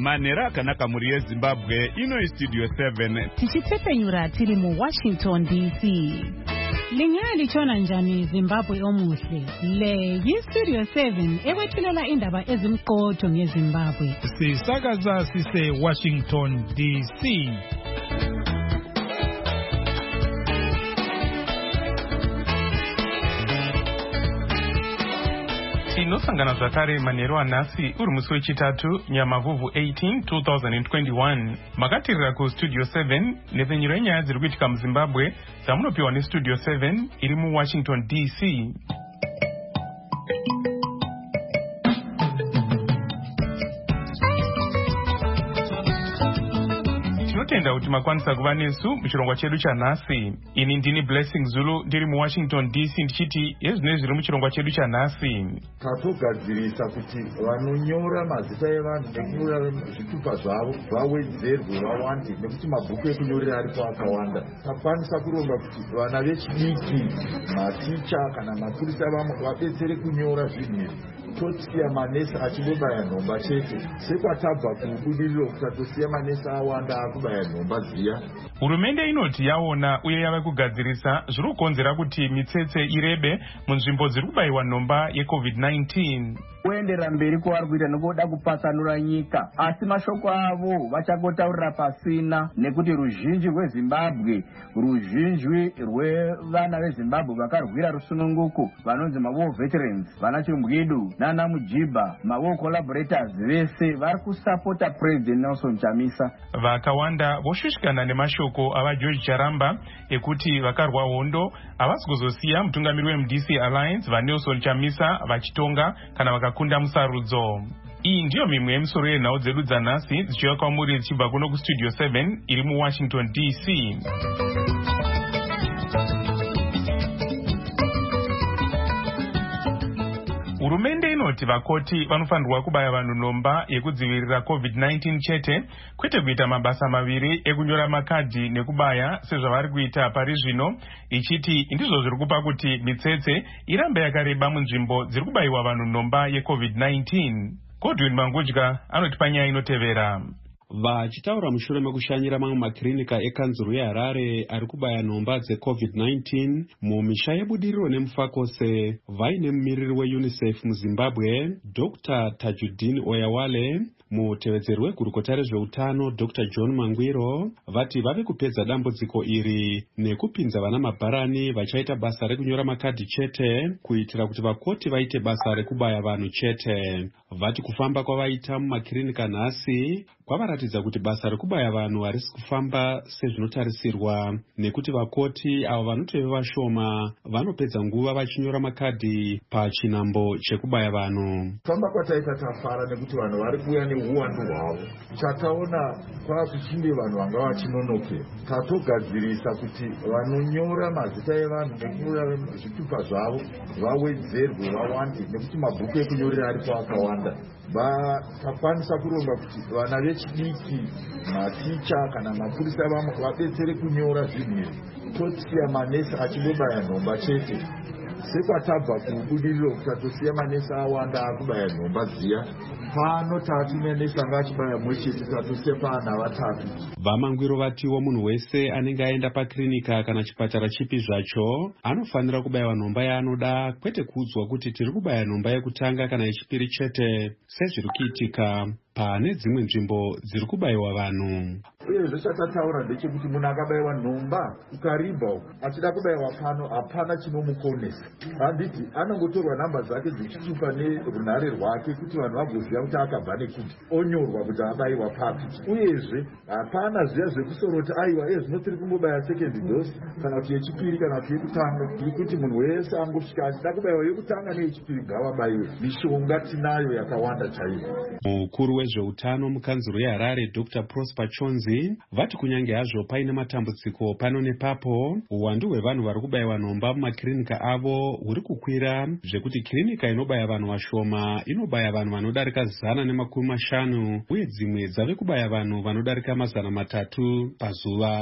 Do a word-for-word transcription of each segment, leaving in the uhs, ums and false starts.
manhero akanaka mhuri yezimbabwe. Ino istudio seven tichitepenyura tiri muwashington D C. Linyaya lichona njani Zimbabwe omuhle? Le yistudio seven ewethulela indaba ezimqotho ngeZimbabwe. Sisakaza sise Washington D C. Tinosangana zvakare manhero anhasi uri musi wechitatu Nyamavhuvhu eighteen twenty twenty-one. Makatirira kustudio seven nepfenyuro yenyaya dziri kuitika muZimbabwe dzamunopiwa nestudio seven iri muWashington D C. Tinotenda kuti makwanisa kuva nesu muchirongwa chedu chanhasi. Ini ndini Blessing Zulu ndiri muWashington D C ndichiti yezvinenge zviri muchirongwa chedu chanhasi. Tatogadzirisa kuti vanonyora mazita evanhu nekunyora zvitupa zvavo vawedzerwe vawande nekuti mabhuku ekunyorera aripo akawanda. Takwanisa kuronga kuti vana vechidiki, maticha kana mapurisa vamwe vabetsere kunyora zvinhu izvi. Tosiya manesi achibobaya nhomba chete. Sekwatabva kubudiriro kuti tatosiya manesi awanda akubaya nhomba ziya. Hurumende inoti yaona uye yava kugadzirisa zviri kukonzera kuti mitsetse irebe munzvimbo dziri kubayiwa nhomba yecovid nineteen. Kuendera mberi kwavari kuita nekuda kupatsanura nyika, asi mashoko avo vachagotaurira pasina, nekuti ruzhinji rweZimbabwe, ruzhinji rwevana veZimbabwe vakarwira rusununguko, vanonzi mawar veterans, vana Chimbwidu nana Mujibha, mawar collaborators vese vari kusapota President Nelson Chamisa. Vakawanda voshushikana nemashoko ava George Charamba ekuti vakarwa hondo havasi kuzosiya mutungamiri weM D C Alliance vaNelson Chamisa vachitonga kana vakakunda musarudzo. Iyi ndiyo mimwe yemisoro yenhau dzedu dzanhasi dzichiuya kwamuri dzichibva kuno kustudio seven iri muWashington D C. Hurumende inoti vakoti vanofanirwa kubaya vanhu nhomba yekudzivirira covid nineteen chete, kwete kuita mabasa maviri ekunyora makadhi nekubaya sezvavari kuita pari zvino, ichiti ndizvo zviri kupa kuti mitsetse irambe yakareba munzvimbo dziri kubayiwa vanhu nhomba yecovid nineteen. Godwin Mangudya anoti panyaya inotevera. Vachitaura mushure mekushanyira mamwe makirinika ekanzuru yeHarare ari kubaya nhomba dzecovid nineteen mumisha yebudiriro nemufakose, vaine mumiriri weUNICEF muZimbabwe Doctor Tajuddin Oyawale, mutevedzeri wegurukota rezveutano Doctor John Mangwiro vati vave kupedza dambudziko iri nekupinza vana mabharani vachaita basa rekunyora makadhi chete kuitira kuti vakoti vaite basa rekubaya vanhu chete. Vati kufamba kwavaita mumakirinika nhasi kwavaratidza kuti basa rekubaya vanhu harisi kufamba sezvinotarisirwa, nekuti vakoti avo vanotove vashoma vanopedza nguva vachinyora makadhi pachinambo chekubaya vanhu. Famba kwataita tafara nekuti vanhu vari kuuya neuwandu hwavo. Chataona kwakuchinde vanhu vanga vachinonoke. Tatogadzirisa kuti vanonyora mazita evanhu nekunyora zvitupa zvavo vawedzerwe vawande nekuti mabhuku ekunyorera aripo akawanda. Takwanisa kuronga kuti vana vechidiki, maticha kana mapurisa vamwe vabetsere kunyora zvinhu izvi. Tosiya manesi achibobaya nhomba chete. Sekwatabva kubudiriro kuti tatosiya manesi awanda akubaya nhomba ziya. Pano tatine nesi anga achibaya mwechete tatosiya pana vatatu. Vamangwiro vatiwo munhu wese anenge aenda pakirinika kana chipatara chipi zvacho anofanira kubayiwa nhomba yaanoda, kwete kuudzwa kuti tiri kubaya nhomba yekutanga kana yechipiri chete sezviri kuitika pane dzimwe nzvimbo dziri kubayiwa vanhu. Uye zvechatataura ndechekuti munhu akabayiwa nhomba ukaribha achida kubayiwa pano hapana chinomukonesa. Handiti anongotorwa nhamba dzake dzichitupa nerunhare rwake kuti vanhu vagoziva kuti akabva nekuti onyorwa kuti abayiwa papi. Uyezve hapana zviya zvekusoroti aiwa iye zvino tiri kungobaya second dose kana kuti yechipiri kana kuti yekutanga, kuti munhu wese angosvika achida kubayiwa yekutanga neyechipiri ngavabayiwe. Mishonga tinayo yakawanda chaizvo. Mukuru wezveutano mukanzuru yeHarare Doctor Prosper Chonzi vati kunyange hazvo paine matambudziko pano nepapo, uwandu hwevanhu vari kubayiwa nhomba mumakirinika avo huri kukwira, zvekuti kirinika inobaya vanhu vashoma inobaya vanhu vanodarika zana nemakumi mashanu uye dzimwe dzave kubaya vanhu vanodarika mazana matatu pazuva.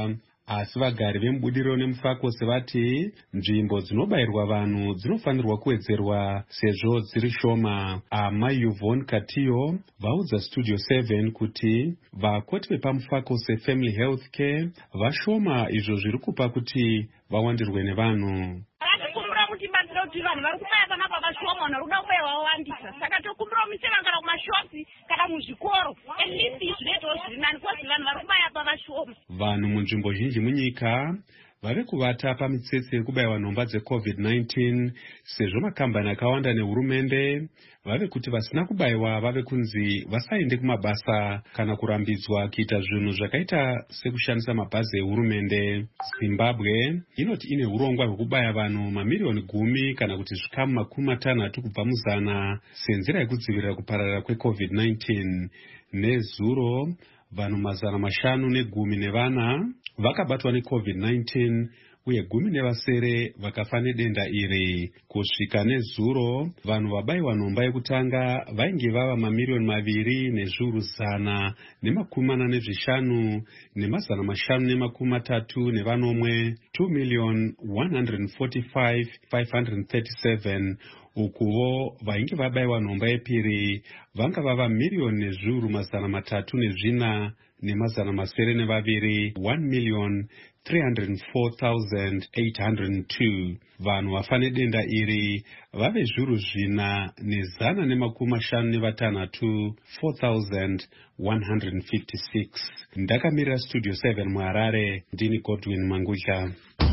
asi vagari vemubudiriro nemufakose vati nzvimbo dzinobayirwa vanhu dzinofanirwa kuwedzerwa sezvo dziri shoma. Ama Yvonne Katiyo vaudza Studio seven kuti vakoti vepamufakose Family Health Care vashoma, izvo zviri kupa kuti vawandirwe nevanhu. Kuti batsira kuti vanhu vari kubaya panapa vashoma vanhu vari kuda kubaya vawandisa, saka tokumbira mumiseva kana kumashopi kana muzvikoro at least zvinoitawo zviri nani kozi vanhu vari kubaya pa vashoma. Vanhu munzvimbo zhinji munyika vave kuvata pamitsetse yekubayiwa nhomba dzecovid nineteen sezvo makambani akawanda nehurumende vave kuti vasina kubayiwa vave kunzi vasaende kumabasa kana kurambidzwa kuita zvinhu zvakaita sekushandisa mabhazi ehurumende. Zimbabwe inoti ine urongwa hwekubaya vanhu mamiriyoni gumi kana kuti zvikamu makumi matanhatu kubva muzana senzira yekudzivirira kupararira kwecovid nineteen. Nezuro vanhu mazana mashanu negumi nevana vakabatwa necovid nineteen uye gumi nevasere vakafa nedenda iri. Kusvika nezuro vanhu vabayiwa nhomba yekutanga vainge vava mamiriyoni maviri nezviuru zana nemakumi mana nezvishanu nemazana mashanu nemakumi matatu nevanomwe two million one hundred forty-five five hundred thirty-seven. Ukuvo vainge vabayiwa nhomba yepiri vanga vava miriyoni nezviuru mazana matatu nezvina nemazana masere nevaviri one million three hundred four thousand eight hundred two. Vanhu vafa nedenda iri vave zviuru zvina nezana nemakumi mashanu nevatanhatu four thousand one hundred fifty-six. Ndakamirira Studio seven muHarare, ndini Godwin Mangudya.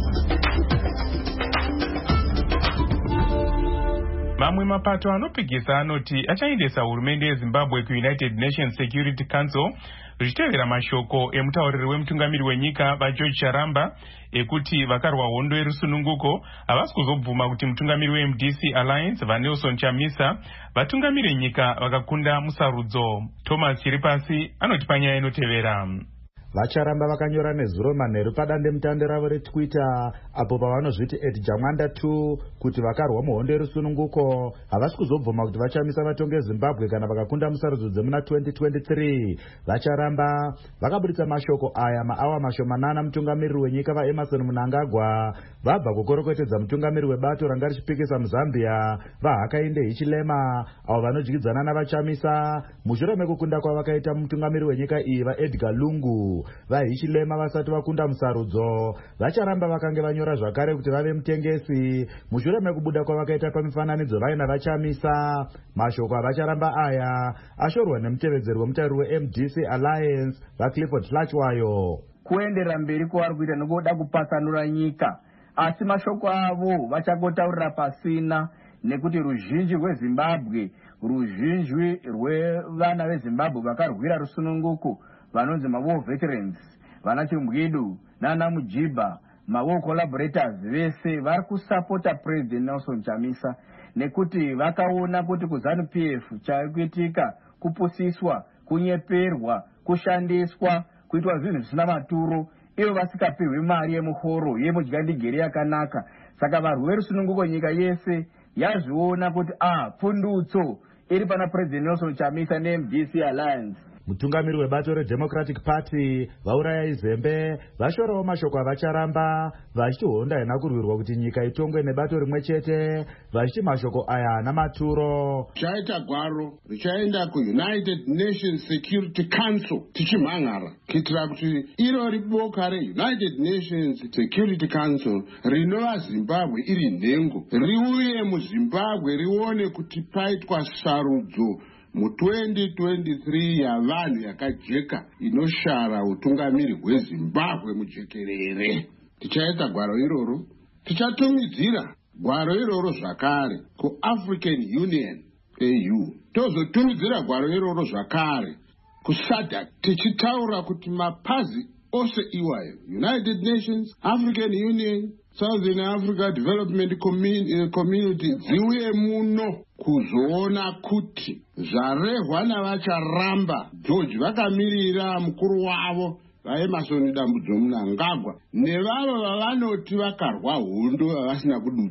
Mamwe mapato anopikisa anoti achaendesa hurumende yeZimbabwe kuUnited Nations Security Council zvichitevera mashoko emutauriri wemutungamiri wenyika vaGeorge Charamba ekuti vakarwa hondo yerusununguko havasi kuzobvuma kuti mutungamiri weM D C Alliance vaNelson Chamisa vatungamire nyika vakakunda musarudzo. Thomas Chiripasi anoti panyaya inotevera. Vacharamba vakanyora nezuro manheru padande mutande ravo reTwitter apo pavanozviti at Jamwanda two kuti vakarwa muhondo yerusununguko havasi kuzobvuma kuti vachamisa vatonge Zimbabwe kana vakakunda musarudzo dzemuna twenty twenty-three. Vacharamba vakabuditsa mashoko aya maawa mashomanana mutungamiriri wenyika vaEmerson Mnangagwa vabva kukorokwetedza mutungamiri webato ranga richipikisa muZambia vaHakainde Hichilema avo vanodyidzana navachamisa mushure mekukunda kwavakaita mutungamiri wenyika iyi vaEdgar Lungu. VaHichilema vasati vakunda musarudzo vacharamba vakange vanyora zvakare kuti vave mutengesi mushure mekubuda kwavakaita pamifananidzo vaina vachamisa. Mashoko avacharamba aya ashorwa nemutevedzeri wemutauriri weM D C Alliance vaClifford Hlachwayo. Kuendera mberi kwavari kuita nokuda kupatsanura nyika, asi mashoko avo vachagotaurira pasina nekuti ruzhinji rweZimbabwe, ruzhinji rwevana veZimbabwe vakarwira rusununguko vanonzi maWar Veterans, vana Chimbwidu nana Mujiba, maWar Collaborators vese vari kusapota President Nelson Chamisa nekuti vakaona kuti kuZANU P F chaikuitika kupusiswa, kunyeperwa, kushandiswa, kuitwa zvinhu zvisina maturo, ivo vasikapihwi mari yemuhoro yemudyandigere yakanaka. Saka varwi verusununguko nyika yese yazviona kuti ah pfundutso iri pana President Nelson Chamisa neM D C Alliance. Mutungamiri webato reDemocratic Party vauraya izembe vashorawo mashoko avacharamba vachiti hondo haina kurwirwa kuti nyika itongwe nebato rimwe chete, vachiti mashoko aya haana maturo. Chaita gwaro richaenda kuUnited Nations Security Council tichimhanhara kuitira kuti iro riboka reUnited Nations Security Council rinova Zimbabwe iri nhengo riuye muZimbabwe rione kuti paitwa sarudzo mu twenty twenty-three yavanhu yakajeka inoshara utungamiri hweZimbabwe mujekerere. Tichaita gwaro iroro, tichatumidzira gwaro iroro zvakare kuAfrican Union A U, tozotumidzira gwaro iroro zvakare kuSADC, tichitaura kuti mapazi ose iwayo United Nations, African Union, Southern Africa Development Community dziuye muno kuzoona kuti zvarehwa navacharamba George vakamirira mukuru wavo vaEmerson Dambudzo Mnangagwa nevavo vavanoti vakarwa hondo vavasina kududza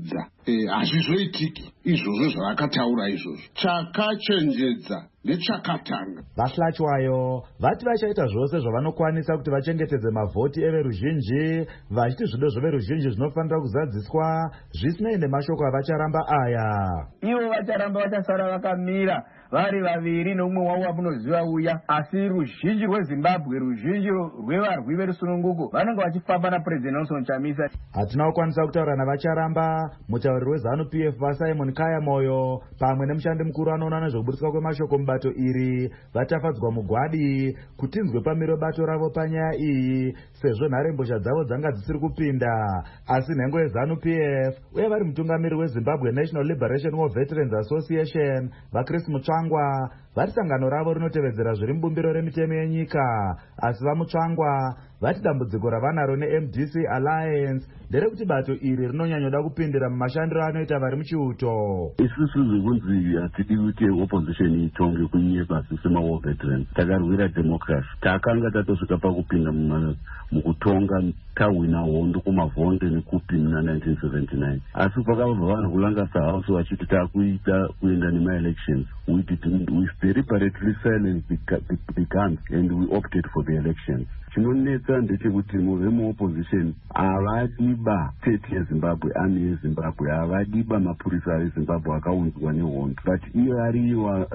hazvizoitiki izvozvo zvavakataura izvozvo. Chakachenjedza nechakatanga. Vahlachwayo vati vachaita zvose zvavanokwanisa kuti vachengetedze mavhoti everuzhinji, vachiti zvido zveveruzhinji zvinofanira kuzadziswa zvisinei nemashoko avacharamba aya. Ivo vacharamba vachasara vakamira vari vaviri nomumwe wavo wamunoziva uya, asi ruzhinji rweZimbabwe, ruzhinji rwevarwi verusununguko vanenge vachifamba naPresident Nelson Chamisa. Hatina kukwanisa kutaura navacharamba. Mutauriri weZanu P F vaSimon Kaya Moyo pamwe nemushandi mukuru anoona nezvekubudiswa kwemashoko mubato iri vatafadzwa mugwadi kuti tinzwe pamiro bato ravo panyaya iyi, sezvo nharembozha dzavo dzanga dzisiri kupinda. Asi nhengo yeZanu P F uye vari mutungamiri weZimbabwe National Liberation War Veterans Association vaChris Mutsvangwa vari sangano ravo rinotevedzera zviri mubumbiro remitemo yenyika. Asi vamutsvangwa vati dambudziko ravanaro neM D C Alliance nderekuti bato iri rinonyanyoda kupindira mumashandiro anoita vari muchiuto. Isusu zvekunzi hatidi kuti opposition itonge kunyika sema-war veterans, takarwira democracy, takanga tatosvika pakupinda mukutonga tawina hondo kumavhonde nekupi muna nineteen seventy-nine. Asi pakabva vanhu kulangasa house vachiti takuita kuenda nema-elections, we did we deliberately silenced the, the, the guns and we opted for the elections. Chinonetsa ndechekuti muvemuopposition havadiba state yeZimbabwe, army yeZimbabwe, havadiba mapurisa eZimbabwe akaunzwa nehondo, but iyo ariyo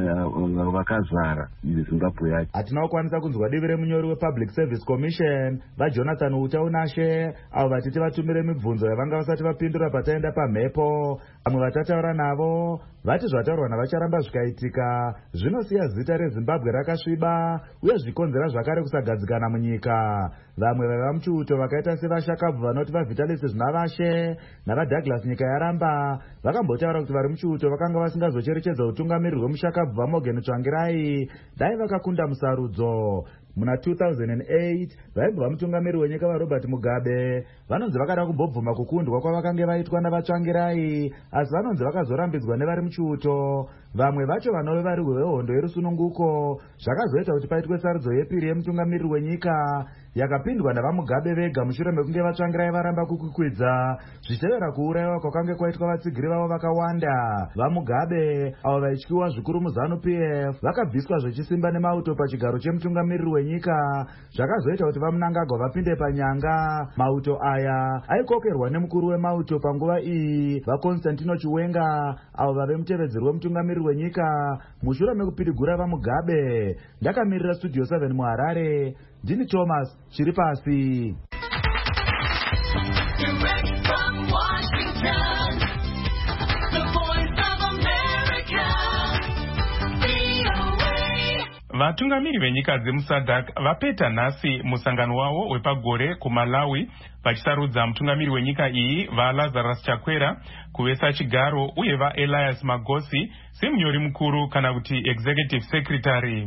vakazvara Zimbabwe yacho. Hatina kukwanisa kunzwa divi remunyori wePublic Service Commission vaJonathan Utaunashe avo vatiti vatumire mibvunzo yavanga vasati vapindura pataenda pamhepo. Vamwe vatataura navo vati zvataurwa navacharamba zvikaitika zvinosiya zita reZimbabwe rakasviba uye zvikonzera zvakare kusagadzikana munyika. Vamwe vaiva muchiuto vakaita sevashakabvu vanoti vaVitalis Zvinavashe navaDouglas Nyika Yaramba vakambotaura kuti vari muchiuto vakanga vasingazocherechedza utungamiri hwemushakabvu vaMorgan Tsvangirai dai vakakunda musarudzo. Muna two thousand eight vaibva mutungamiri wenyika vaRobert Mugabe vanonzi vakada kumbobvuma kukundwa kwavakanga vaitwa navaTsvangirai, asi vanonzi vakazorambidzwa nevari muchiuto. Vamwe vacho vanove vari vehondo yerusununguko zvakazoita kuti paitwe sarudzo yepiri yemutungamiri wenyika yakapindwa navaMugabe vega mushure mekunge vaTsvangirai varamba kukwikwidza zvichitevera kuurayiwa kwakanga kwaitwa vatsigiri vavo vakawanda. VaMugabe avo vaityiwa zvikuru muZanu P F vakabviswa zvechisimba nemauto pachigaro chemutungamiriri wenyika, zvakazoita kuti vaMnangagwa vapinde panyanga. Mauto aya aikokerwa nemukuru wemauto panguva iyi vaConstantino Chiwenga avo vave mutevedzeri wemutungamiriri wenyika mushure mekupidigura vaMugabe. Ndakamirira Studio seven muHarare, ndini Thomas Chiripasi. Vatungamiri venyika dzemuSADC vapeta nhasi musangano wavo wepagore kuMalawi vachisarudza mutungamiri wenyika iyi vaLazarus Chakwera kuvesa chigaro uye vaElias Magosi semunyori mukuru kana kuti executive secretary.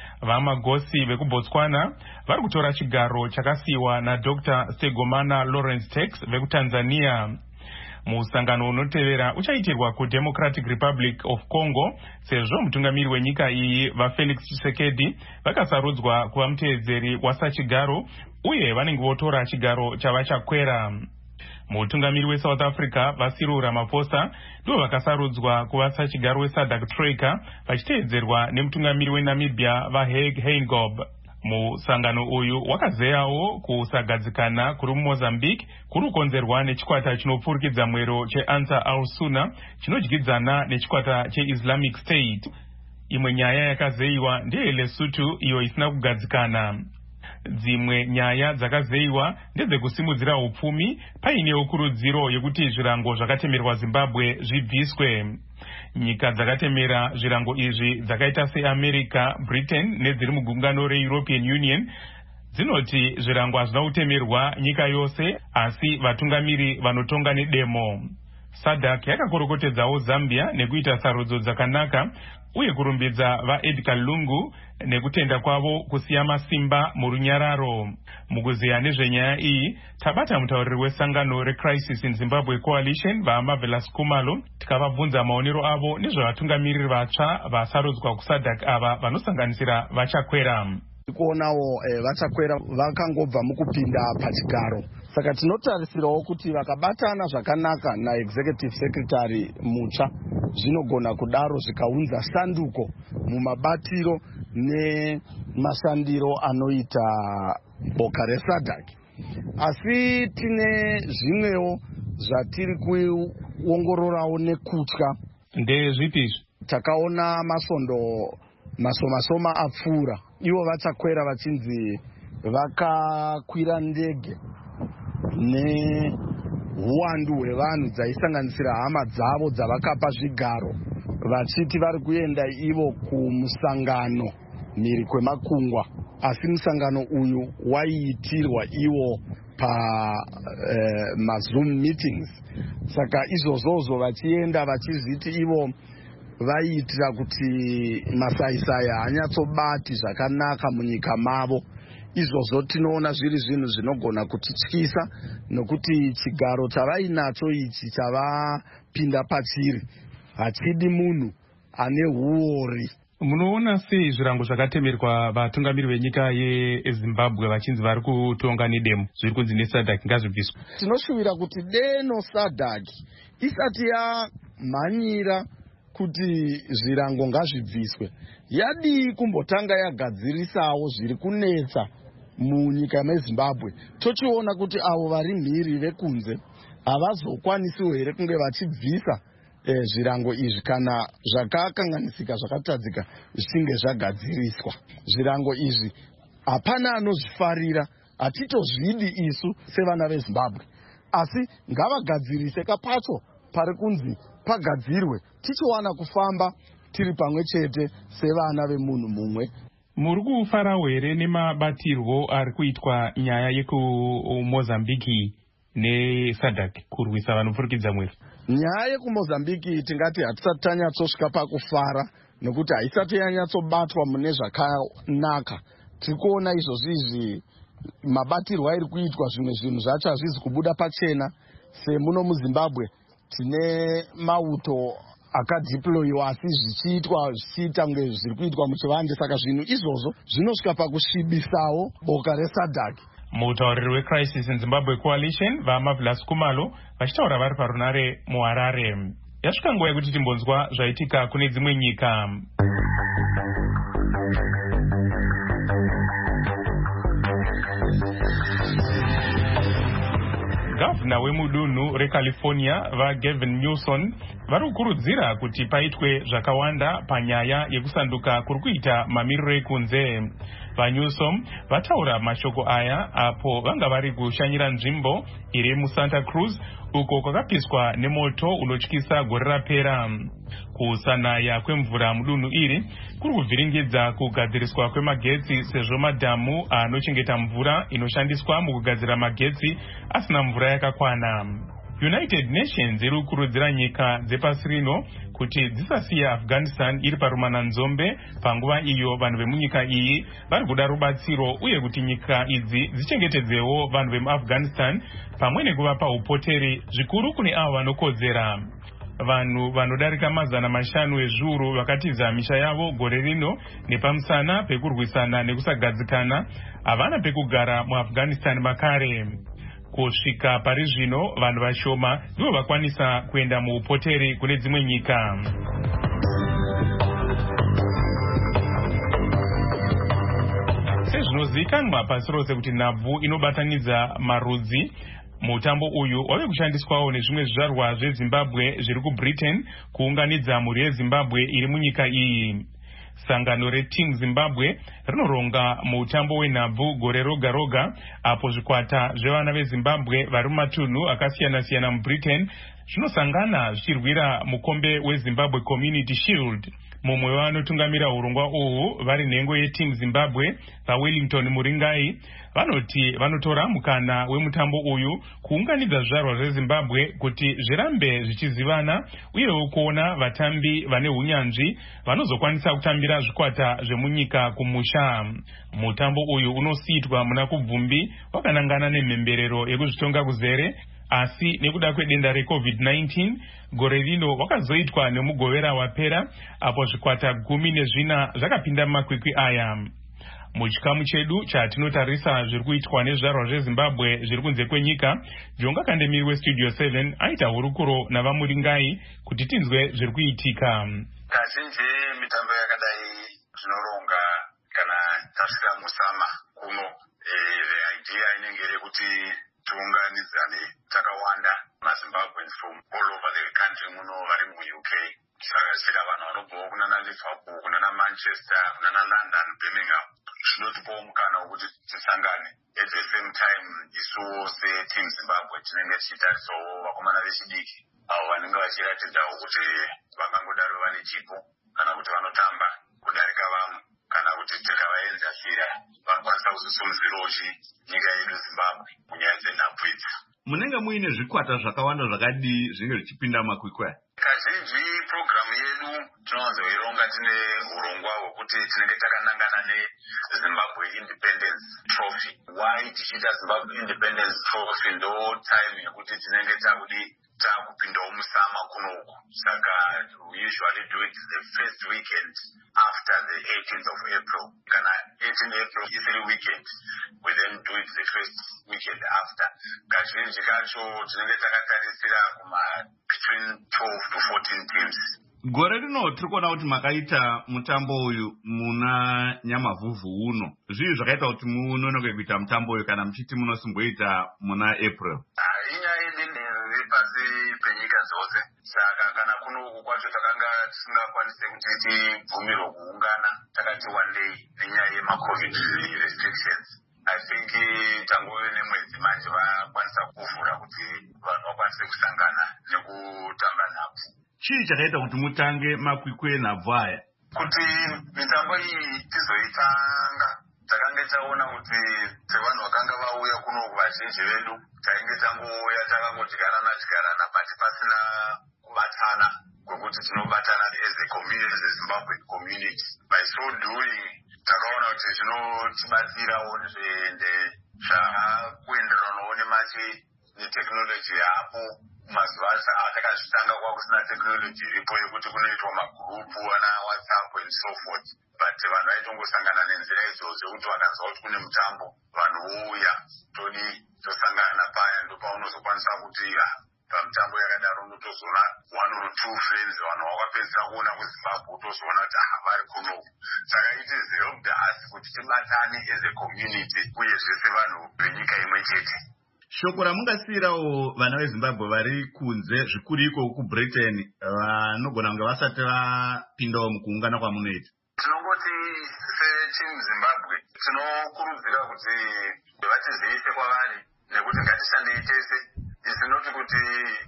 VaMagosi vekuBotswana vari kutora chigaro chakasiyiwa naDr Stegomana Lawrence Tax vekuTanzania. Musangano unotevera uchaitirwa kuDemocratic Republic of Congo sezvo mutungamiri wenyika iyi vaFelix Tshisekedi vakasarudzwa kuva mutevedzeri wasachigaro uye vanenge votora chigaro chavaChakwera. Mutungamiri weSouth Africa vaCyril Ramaphosa ndivo vakasarudzwa kuva sachigaro weSADC Troika vachitevedzerwa nemutungamiri weNamibia vaHage Geingob. Musangano uyu wakazeyawo kusagadzikana kuri muMozambique kuri kukonzerwa nechikwata chinopfurikidza mwero cheAnsar al-Sunna chinodyidzana nechikwata cheIslamic State. Imwe nyaya yakazeyiwa ndeyeLesotho iyo isina kugadzikana. Dzimwe nyaya dzakazeyiwa ndedzekusimudzira upfumi painewo kurudziro yekuti zvirango zvakatemerwa Zimbabwe zvibviswe. Nyika dzakatemera zvirango izvi dzakaita seAmerica, Britain nedziri mugungano reEuropean Union dzinoti zvirango hazvina kutemerwa nyika yose asi vatungamiri vanotonga nedemo. SADC yakakorokotedzawo Zambia nekuita sarudzo dzakanaka uye kurumbidza vaEdgar Lungu nekutenda kwavo kusiya masimba murunyararo. Mukuzeya nezvenyaya iyi tabata mutauriri wesangano reCrisis in Zimbabwe Coalition vaMarvelous Kumalo tikavabvunza maonero avo nezvevatungamiriri vatsva vasarudzwa kuSADC ava vanosanganisira vaChakwera. Kuonawo eh, vaChakwera vakangobva mukupinda pachigaro saka tinotarisirawo kuti vakabatana zvakanaka naexecutive secretary mutsva zvinogona kudaro zvikaunza sanduko mumabatiro nemashandiro anoita boka resadhak. Asi tine zvimwewo zvatiri kuongororawo nekutya. Ndezvipi? Takaona masondo masoma-soma apfuura, ivo vachakwera vachinzi vakakwira ndege neuwandu hwevanhu dzaisanganisira hama dzavo dzavakapa zvigaro, vachiti vari kuenda ivo kumusangano mhiri kwemakungwa, asi musangano uyu waiitirwa ivo pamazoom uh, meetings. Saka izvozvozvo vachienda vachiziti ivo vaiitira kuti masaisai haanyatsobati zvakanaka munyika mavo. Izvozvo tinoona zviri zvinhu zvinogona kutityisa, nokuti chigaro chavainacho ichi chavapinda pachiri hachidi munhu ane huori. Munoona sei zvirango zvakatemerwa vatungamiri venyika yeZimbabwe vachinzi vari kutonga nedemo zviri kunzi nesadhak ngazvibviswe? Tinoshuvira kuti deno sadhak isati yamhanyira kuti zvirango ngazvibviswe, yadii kumbotanga yagadzirisawo zviri kunetsa munyika meZimbabwe. Tochiona kuti avo vari mhiri vekunze havazokwanisiwo here kunge vachibvisa eh, zvirango izvi kana zvakakanganisika zvakatadzika zvichinge zvagadziriswa. Zvirango izvi hapana anozvifarira, hatitozvidi isu sevana veZimbabwe, asi ngavagadzirise kapacho pari kunzi pagadzirwe, tichiwana kufamba tiri pamwe chete sevana vemunhu mumwe. Muri kufarawo here nemabatirwo ari kuitwa nyaya yekumozambiki nesadhak kurwisa vanopfurikidza mwero? Nyaya yekumozambiki tingati hatisati tanyatsosvika pakufara, nokuti haisati yanyatsobatwa mune zvakanaka. Tiri kuona izvozvi izvi mabatirwo airi kuitwa, zvimwe zvinhu zvacho hazvizi kubuda pachena. Semuno muZimbabwe tine mauto akadiployiwa asi zvichiitwa zvichiita kunge zviri kuitwa muchivande. Saka zvinhu izvozvo zvinosvika pakusvibisawo boka resadhak. Mutauriri weCrisis in Zimbabwe Coalition vaMavlas Kumalo vachitaura vari parunare muHarare. Yasvika nguva yekuti timbonzwa zvaitika kune dzimwe nyika. Gavana wemudunhu reCalifornia vaGavin Newsom vari kukurudzira kuti paitwe zvakawanda panyaya yekusanduka kuri kuita mamiriro ekunze. VaNewsom vataura mashoko aya apo vanga vari kushanyira nzvimbo iri muSanta Cruz uko kwakapiswa nemoto unotyisa gore rapera. Kusanaya kwemvura mudunhu iri kuri kuvhiringidza kugadziriswa kwemagetsi sezvo madhamu anochengeta mvura inoshandiswa mukugadzira magetsi asina mvura yakakwana. United Nations iri kukurudzira nyika dzepasi rino kuti dzisasiya Afghanistan iri parumana nzombe panguva iyo vanhu vemunyika iyi vari kuda rubatsiro, uye kuti nyika idzi dzichengetedzewo vanhu vemuAfghanistan pamwe nekuvapa upoteri zvikuru kune avo vanokodzera. Vanhu vanodarika mazana mashanu ezviuru vakatiza misha yavo gore rino nepamusana pekurwisana nekusagadzikana havana pekugara muAfghanistan makare. Kusvika pari zvino vanhu vashoma ndivo vakwanisa kuenda muupoteri kune dzimwe nyika. Sezvinozivikanwa pasi rose kuti nhabvu inobatanidza marudzi, mutambo uyu wave kushandiswawo nezvimwe zvizvarwa zveZimbabwe zviri kuBritain kuunganidza mhuri yeZimbabwe iri munyika iyi. Sangano reTeam Zimbabwe rinoronga mutambo wenhabvu gore roga roga, apo zvikwata zvevana veZimbabwe vari mumatunhu akasiyana-siyana muBritain zvinosangana zvichirwira mukombe weZimbabwe Community Shield. Mumwe wavanotungamira urongwa uhu vari nhengo yeTeam Zimbabwe vaWellington Muringai vanoti vanotora mukana wemutambo uyu kuunganidza zvizvarwa zveZimbabwe kuti zvirambe zvichizivana, uyewo kuona vatambi vane hunyanzvi vanozokwanisa kutambira zvikwata zvemunyika kumusha. Mutambo uyu unosiitwa muna kubvumbi wakanangana nemhemberero yekuzvitonga kuzere, asi nekuda kwedenda reCovid nineteen gore rino wakazoitwa nemugovera wapera apo zvikwata gumi nezvina zvakapinda mumakwikwi aya. Muchikamu chedu chatinotarisa zviri kuitwa nezvizvarwa zveZimbabwe zviri kunze kwenyika, Jonga Kandemiri weStudio seven aita hurukuro navamuringai kuti tinzwe zviri kuitika. Kazhinji mitambo yakadai tinoronga kana tasvika musama kuno, idea inenge iri kuti tiunganidzane takawanda maZimbabweans from all over the country muno vari mu-U K. Tirakasvika vanhu vanobvawo kunana Liverpool, kunana Manchester, kunana London, Birmingham. Zvinotipawo mukana wekuti tisangane. At the same time, isuwo seTeam Zimbabwe tinenge tichitarisawo vakomana vechidiki avo vanenge vachiratidzawo kuti vangangodaro vane chipo kana kuti vanotamba kudarika vamwe, kana kuti tikavaenzasira vanokwanisa kuzosimudzirochi nyika yedu Zimbabwe munyaya dzenhabvu idzi. Munenge muine zvikwata zvakawanda zvakadii zvinenge zvichipinda makwikwi? Kazhinji programu yedu tinowanzoironga tine urongwa hwekuti tinenge takanangana neZimbabwe Independence Trophy. Why tichiita Zimbabwe Independence Trophy? Ndo time yekuti tinenge takudi takupindawo musama kunoku. Saka we usually do it the first weekend after the eighteenth of April. Kana eighteenth April is the weekend. We then do it the first weekend after. Kazhinji kacho tinenge takatarisira kuma between twelve to fourteen teams. Gore rino tiri kuona kuti makaita mutambo uyu muna Nyamavhuvhu uno. Zvii zvakaita kuti munonoke kuita mutambo uyu kana muchiti munosimboita muna April? Inyaya yedendere riri pasi penyika dzose. Saka kana kunoku kwacho takanga tisingakwanise kuti tibvumirwe kuungana takati one day nenyaya yemaCovid restrictions. I think tangove nemwedzi manje vakwanisa kuvhura kuti vanhu vakwanise kusangana nekutamba nhabvu. Chii chakaita kuti mutange makwikwi enhabvu aya? Kuti mitambo iyi tizoitanga takanga taona kuti sevanhu vakanga vauya kunoku vazhinji vedu tainge tangouya takangodyiranana dyiranana but pasina kubatana kwekuti tinobatana as a community, as a Zimbabwe community. By so doing takaona kuti zvinotibatsirawo zvende zvakuenderanawo nemachi neteknoloji yapo. Mazuva atakazvitanga kwa kusina technology iripo yekuti kunoitwa magrupu ana WhatsApp and so forth, but vanhu vaitongosangana nenzira idzodzo yekuti vakanzwa kuti kune mutambo vanhu vouya todi tosangana paya, ndo paunozokwanisa kuti pamutambo yakadaro unotozoona one or two friends vanhu vakapedzera kuona kuZimbabwe utozoona kuti aha vari kunoku. Saka it has helped us kuti tibatane as a community uye zvese vanhu venyika imwe chete. Shoko ramungasiyirawo vana veZimbabwe vari kunze zvikuru iko kuBritain vanogona kunge vasati vapindawo mukuungana kwamunoita? Tinongoti seTeam Zimbabwe tinokurudzira kuti vatiziise kwavari nekuti ngatishandei tese. Isinoti kuti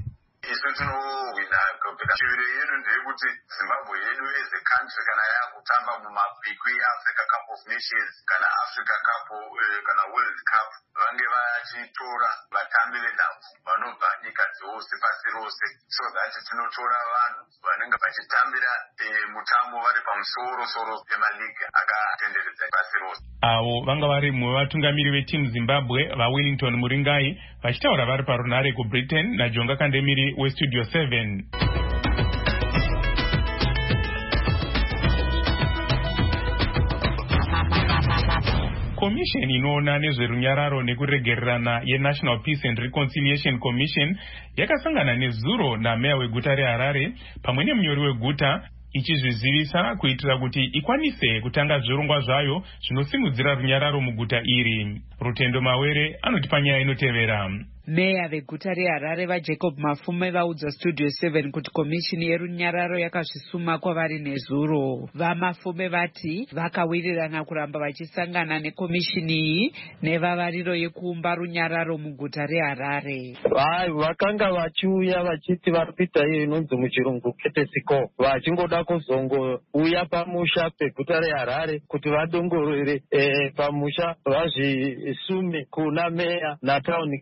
isu tinohwina chiviro yedu ndeyekuti Zimbabwe yedu as a country kana yakutamba mumakwikwi Africa Cup of Nations kana Africa Cup kana World Cup vange vachitora vatambi venhabvu vanobva nyika dzose pasi rose, so that tinotora vanhu vanenge vachitambira mutambo vari pamusoro soro pemaligi akatenderedza pasi rose. Avo vanga vari mumwe vatungamiri veTeam Zimbabwe vaWellington Muringai vachitaura vari parunare kuBritain naJonga Kandemiri weStudio seven. Komisheni inoona nezverunyararo nekuregererana yeNational Peace and Reconciliation Commission yakasangana nezuro nameya weguta reHarare pamwe nemunyori weguta ichizvizivisa kuitira kuti ikwanise kutanga zvirongwa zvayo zvinosimudzira runyararo muguta iri. Rutendo Mawere anotipa nyaya inotevera. Meya veguta reHarare vaJacob Mafume vaudza Studio seven kuti komishini yerunyararo yakazvisuma kwavari nezuro. VaMafume vati vakawirirana kuramba vachisangana nekomishini iyi nevavariro yekuumba runyararo muguta reHarare. Vai vakanga vachiuya vachiti vari kuita iyo inonzi muchirungu ketesiko, vachingoda kuzongouya pamusha peguta reHarare kuti vadongorere eh, pamusha vazvisume kuna meya natown clerk.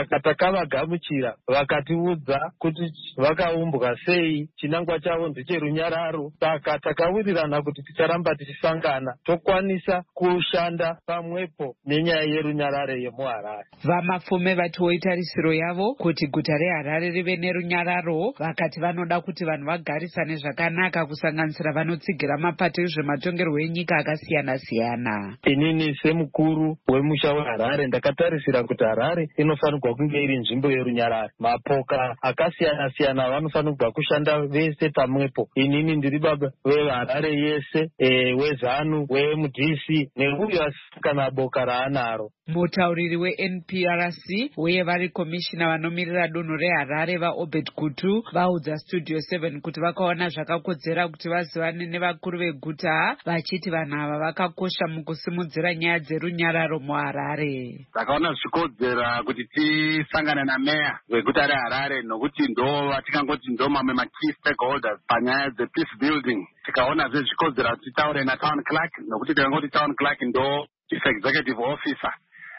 saka takavagamuchira vakatiudza kuti vakaumbwa sei, chinangwa chavo ndecherunyararo. Saka takawirirana kuti ticharamba tichisangana tokwanisa kushanda pamwepo nenyaya yerunyararo yemuHarare. Vamafume vatiwo itarisiro yavo kuti guta reHarare rive nerunyararo, vakati vanoda kuti vanhu vagarisane zvakanaka, kusanganisira vanotsigira mapato ezvematongerwo enyika akasiyana siyana. Inini semukuru wemusha weHarare ndakatarisira kuti Harare inofanirwa kunge iri nzvimbo yerunyararo. Mapoka akasiyana siyana vanofanirwa kushanda vese pamwepo. Inini ndiri baba weHarare yese, e, weZANU, weM D C neuyo asikana boka raanaro. Mutauriri weN P R C uye vari komishina vanomirira dunhu reHarare vaObed Kutu vaudza Studio seven kuti vakaona zvakakodzera kuti vazivane nevakuru veguta, vachiti vanhu ava vakakosha mukusimudzira nyaya dzerunyararo muHarare. Takaona zvichikodzera kuti tisangane nameya weguta reHarare nokuti ndo vatingangoti ndo mamwe makey stakeholders panyaya dzepeace building. Tikaona zvezvikodzera kuti titaure natown clerk nokuti tikangoti town clerk ndo chief executive officer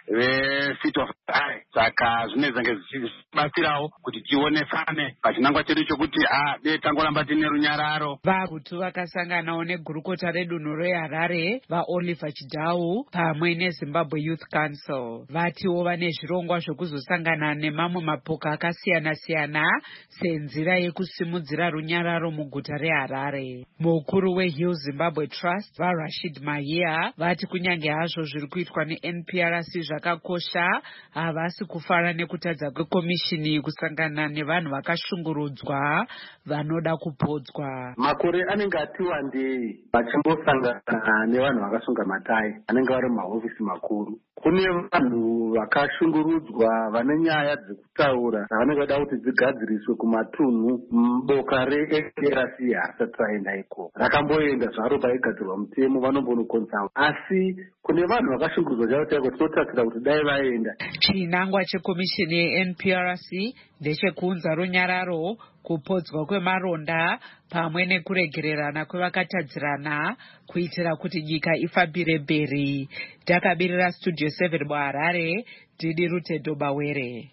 veCity of Harare. Saka zvinenge zange zvichibatsirawo kuti tionesane pachinangwa chedu chokuti ah dei tangoramba tine runyararo. Vakutu vakasanganawo negurukota redunhu reHarare vaOliver Chidau pamwe neZimbabwe Youth Council. Vatiwo vane zvirongwa zvekuzosangana nemamwe mapoka akasiyana siyana senzira yekusimudzira runyararo muguta reHarare. Mukuru weHill Zimbabwe Trust vaRashid Mahia vati kunyange hazvo zviri kuitwa neN P R C zvakakosha, havasi kufara nekutadza kwekomishini kusangana nevanhu vakashungurudzwa vanoda kupodzwa. Makore anenge ati wandei vachimbosangana nevanhu vakasunga matai anenge vari mumahofisi makuru. Kune vanhu vakashungurudzwa vane nyaya dzekutaura vanenge vada kuti dzigadziriswe kumatunhu. Boka reN P R C hasati raenda ikoko, rakamboenda zvaro paigadzirwa mutemo vanombonokonzava, asi kune vanhu vakashungurudzwa chavo chaiko tinotarisira kuti dai vaenda. Chinangwa chekomishini yeN P R C ndechekuunza runyararo, kupodzwa kwemaronda pamwe nekuregererana kwevakatadzirana kuitira kuti nyika ifambire mberi. Takabirira Studio seven muHarare, Didi Rute Dobawere.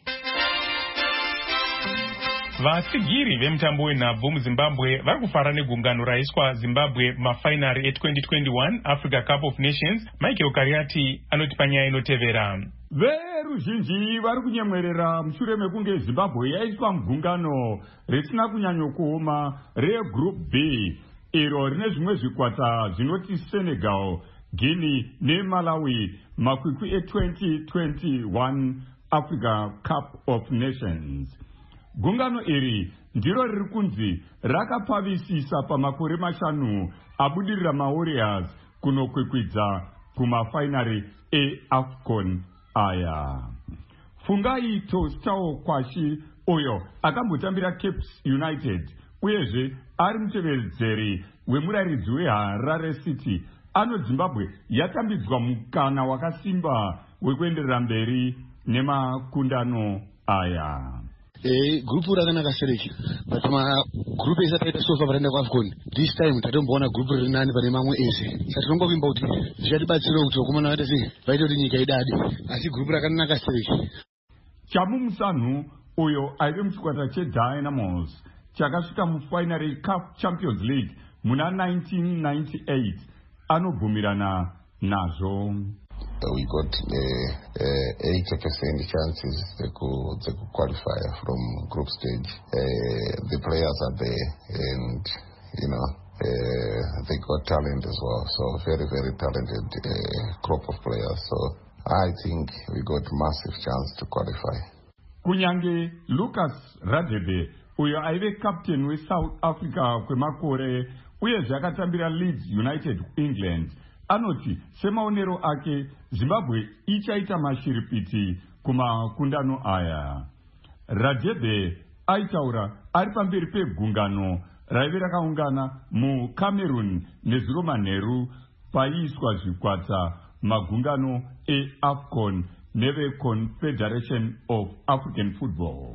Vasigiri vemutambo wenhabvu muZimbabwe vari kufara negungano raiswa Zimbabwe mafainari e-twenty twenty-one Africa Cup of Nations. Michael Kariati anoti panyaya inotevera. Veruzhinji vari kunyemwerera mushure mekunge Zimbabwe yaiswa mugungano risina kunyanyokuoma reGroup B, iro rine zvimwe zvikwata zvinoti Senegal, Guinea neMalawi, makwikwi e-twenty twenty-one Africa Cup of Nations. Gungano iri ndiro riri kunzi rakapavisisa pamakore mashanu abudirira maWarriors kunokwikwidza kumafainari eAFCON aya. Fungai Tostao Kwashi uyo akambotambira Cape United uyezve ari mutevedzeri wemurayiridzi weHarare City ano Zimbabwe yatambidzwa mukana wakasimba wekuenderera mberi nemakundano aya. Eh, grupu rakanaka sereki, but ma grupu esa taita sofa varenda kwaAFCON. This time tatomboona grupu riri nani pane mamwe ese. Saka tinongovimba kuti zvichatibatsira kuti vakomana vaita sei vaite kuti nyika idade, asi grupu rakanaka sereki. Chamumusanu uyo aive muchikwata cheDynamos chakasvika mufinary CAF Champions League muna nineteen ninety-eight anobvumirana nazvo. We got eighty percent chances to qualify from group stage. Uh, the players are there and, you know, uh, they got talent as well. So very, very talented uh, crop of players. So I think we got massive chance to qualify. Kunyange Lucas Radebe, uyo aive captain we South Africa kwemakore, uye zvakatambira Leeds United England, anoti semaonero ake Zimbabwe ichaita mashiripiti kumakundano aya. Radebe aitaura ari pamberi pegungano raive rakaungana muCameroon nezuro manheru paiiswa zvikwata magungano eAFCON neveConfederation of African Football.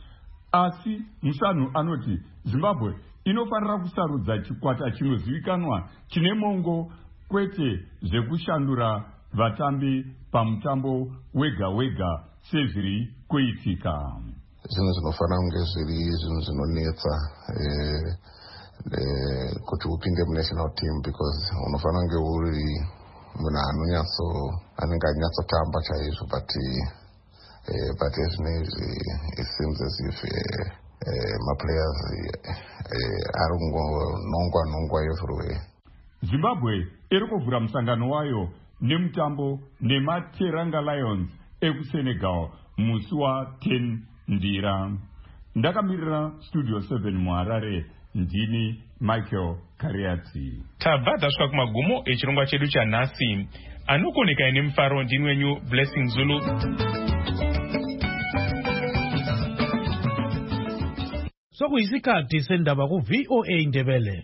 Asi Musanu anoti Zimbabwe inofanira kusarudza chikwata chinozivikanwa chine mongo kwete zvekushandura vatambi pamutambo wega wega sezviri kuitika. Zvinhu zvinofana kunge zviri zvinhu zvinonetsa kuti upinde munational team because unofana kunge uri munhu anonyatso anenge anyatsotamba chaizvo but but ezvinezvi it seems as if maplayers ari kungonongwa nongwa everywhere. Zimbabwe iri kuvhura musangano wayo nemutambo nemateranga Lions ekuSenegal musi wa ten ndira. Ndakamirira Studio seven muHarare, ndini Michael Kariati. Tabva tasvika kumagumo echirongwa chedu chanhasi. Anokoneka nemufaro ndini wenyu Blessing Zulu. Sokuyisikhathi sendaba ku V O A Ndebele.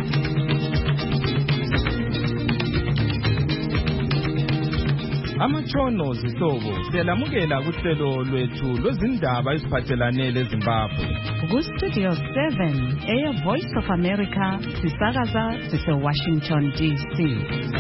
Amachono zihlobo siyalamukela kuhlelo lwethu lwezindaba eziphathelane leZimbabwe. Ku Studio seven eya Voice of America sisakaza sise Washington D C.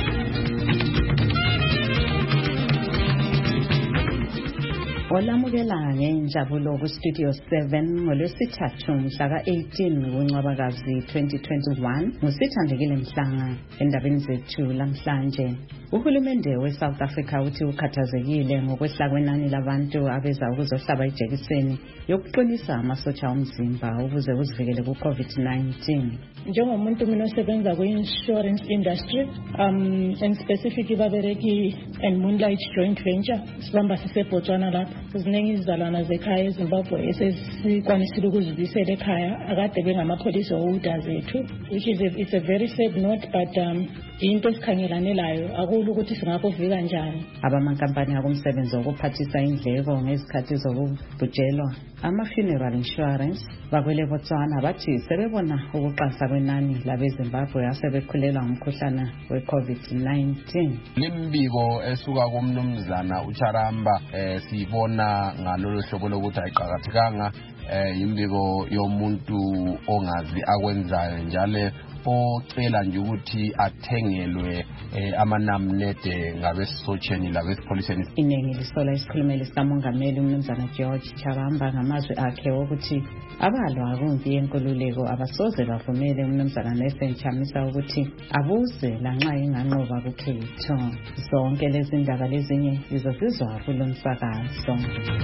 Olamukela ngenjabulo ku Studio seven ngolwesithathu mhla ka eighteen kuNcwabakazi twenty twenty-one ngusithandekile Mhlanga. Endabeni zethu lamhlanje, uhulumende weSouth Africa uthi ukhathazekile ngokwehla kwenani labantu abeza ukuzohlaba ijekiseni yokuqinisa amasotsha omzimba ukuze uzivikele ku COVID nineteen. Njengomuntu mina osebenza ku-insurance industry um and specifically babereki and Moonlight joint venture sibamba siseBotswana lapha. Ziningi izizalwana zekhaya eZimbabwe esesikwanisile ukuzibuyisela ekhaya akade bengamapholisi okuda zethu, which is a, it's a very sad note but um into esikhangelane layo akula ukuthi singakuvika njani. Abamankampani akumsebenzi wokuphathisa indleko ngezikhathi zokubhujelwa ama-funeral insurance bakwele Botswana bathi sebebona ukuqansa kwenani labeZimbabwe asebekhulelwa ngumkhuhlane we-COVID nineteen. Limbiko esuka kumnumzana uCharamba eh sibona ngalolu hlobo lokuthi ayiqhakathekanga eh imbiko yomuntu ongazi akwenzayo njalo ocela nje ukuthi athengelwe amanamnede ngabesotsheni labesipholiseni. Iningi lisola isikhulumeli sikamongameli umnumzana George Charamba ngamazwi akhe ukuthi abalwa kumpi yenkululeko abasoze bavumele umnumzana Nelson Chamisa ukuthi abuze lanxa inganqoba kukhetho. Zonke lezi ndaba lezinye izozizwa kulomsakazo.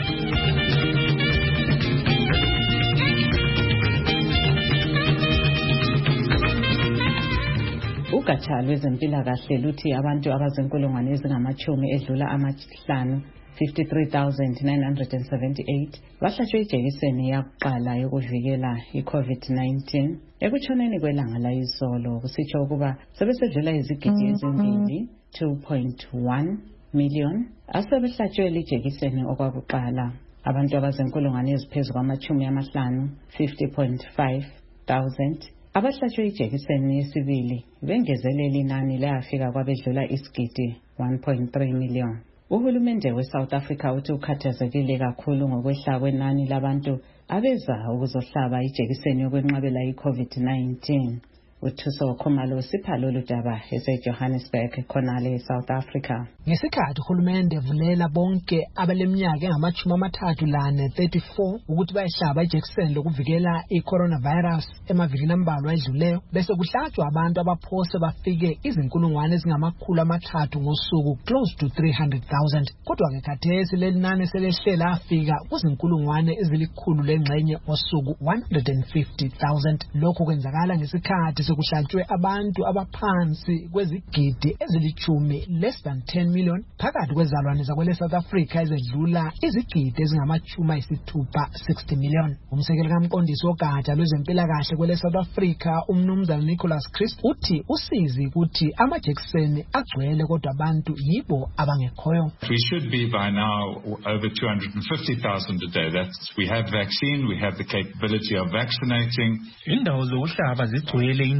Ugatsha lwezempilakahle luthi abantu abazinkulungwane ezingamachumi edlula amahlanu fifty-three thousand nine hundred seventy-eight bahlatshwe ijekiseni yakuqala yokuvikela i-COVID nineteen ekutshoneni kwelanga layizolo, kusitsho ukuba sebesedlula izigidi ezimbili two point one million asebehlatshwe lijekiseni okwakuqala. Abantu abazinkulungwane eziphezu kwamachumi amahlanu fifty point five thousand abahlatshwe ijekiseni yesibili bengezelela inani layafika kwabedlula isigidi one point three million. Uhulumende weSouth Africa uthi ukhathazekile kakhulu ngokwehla kwenani labantu abeza ukuzohlaba ijekiseni yokwenqabela i-COVID nineteen. Uthuso Khumalo sipha lolu daba eseJohannesburg khonale eSouth Africa. Ngesikhathi uhulumende vulela bonke abaleminyaka engamachumi amathathu lane thirty-four ukuthi bayihlaba ijekiseni lokuvikela i-coronavirus emavikini ambalwa edluleyo, bese kuhlatshwa abantu abaphose bafike izinkulungwane ezingamakhulu amathathu ngosuku, close to three hundred thousand. Kodwa ke khathesi leli nani selehlela afika kuzinkulungwane ezilikhulu lengxenye ngosuku, one hundred fifty thousand. Lokho kwenzakala ngesikhathi sokuhlatshwe abantu abaphansi kwezigidi ezilichumi, less than ten million, phakathi kwezalwane zakwele South Africa ezedlula izigidi ezingamachumi ayisithupha, sixty million. Umsekeli kamqondisi wogatsha lwezempilakahle kwele South Africa umnumzana Nicholas Christ uthi usizi ukuthi amajekiseni agcwele kodwa abantu yibo abangekhoyo. We should be by now over two hundred fifty thousand a day. That's, we have vaccine, we have the capability of vaccinating. Indawo zokuhlaba zigcwele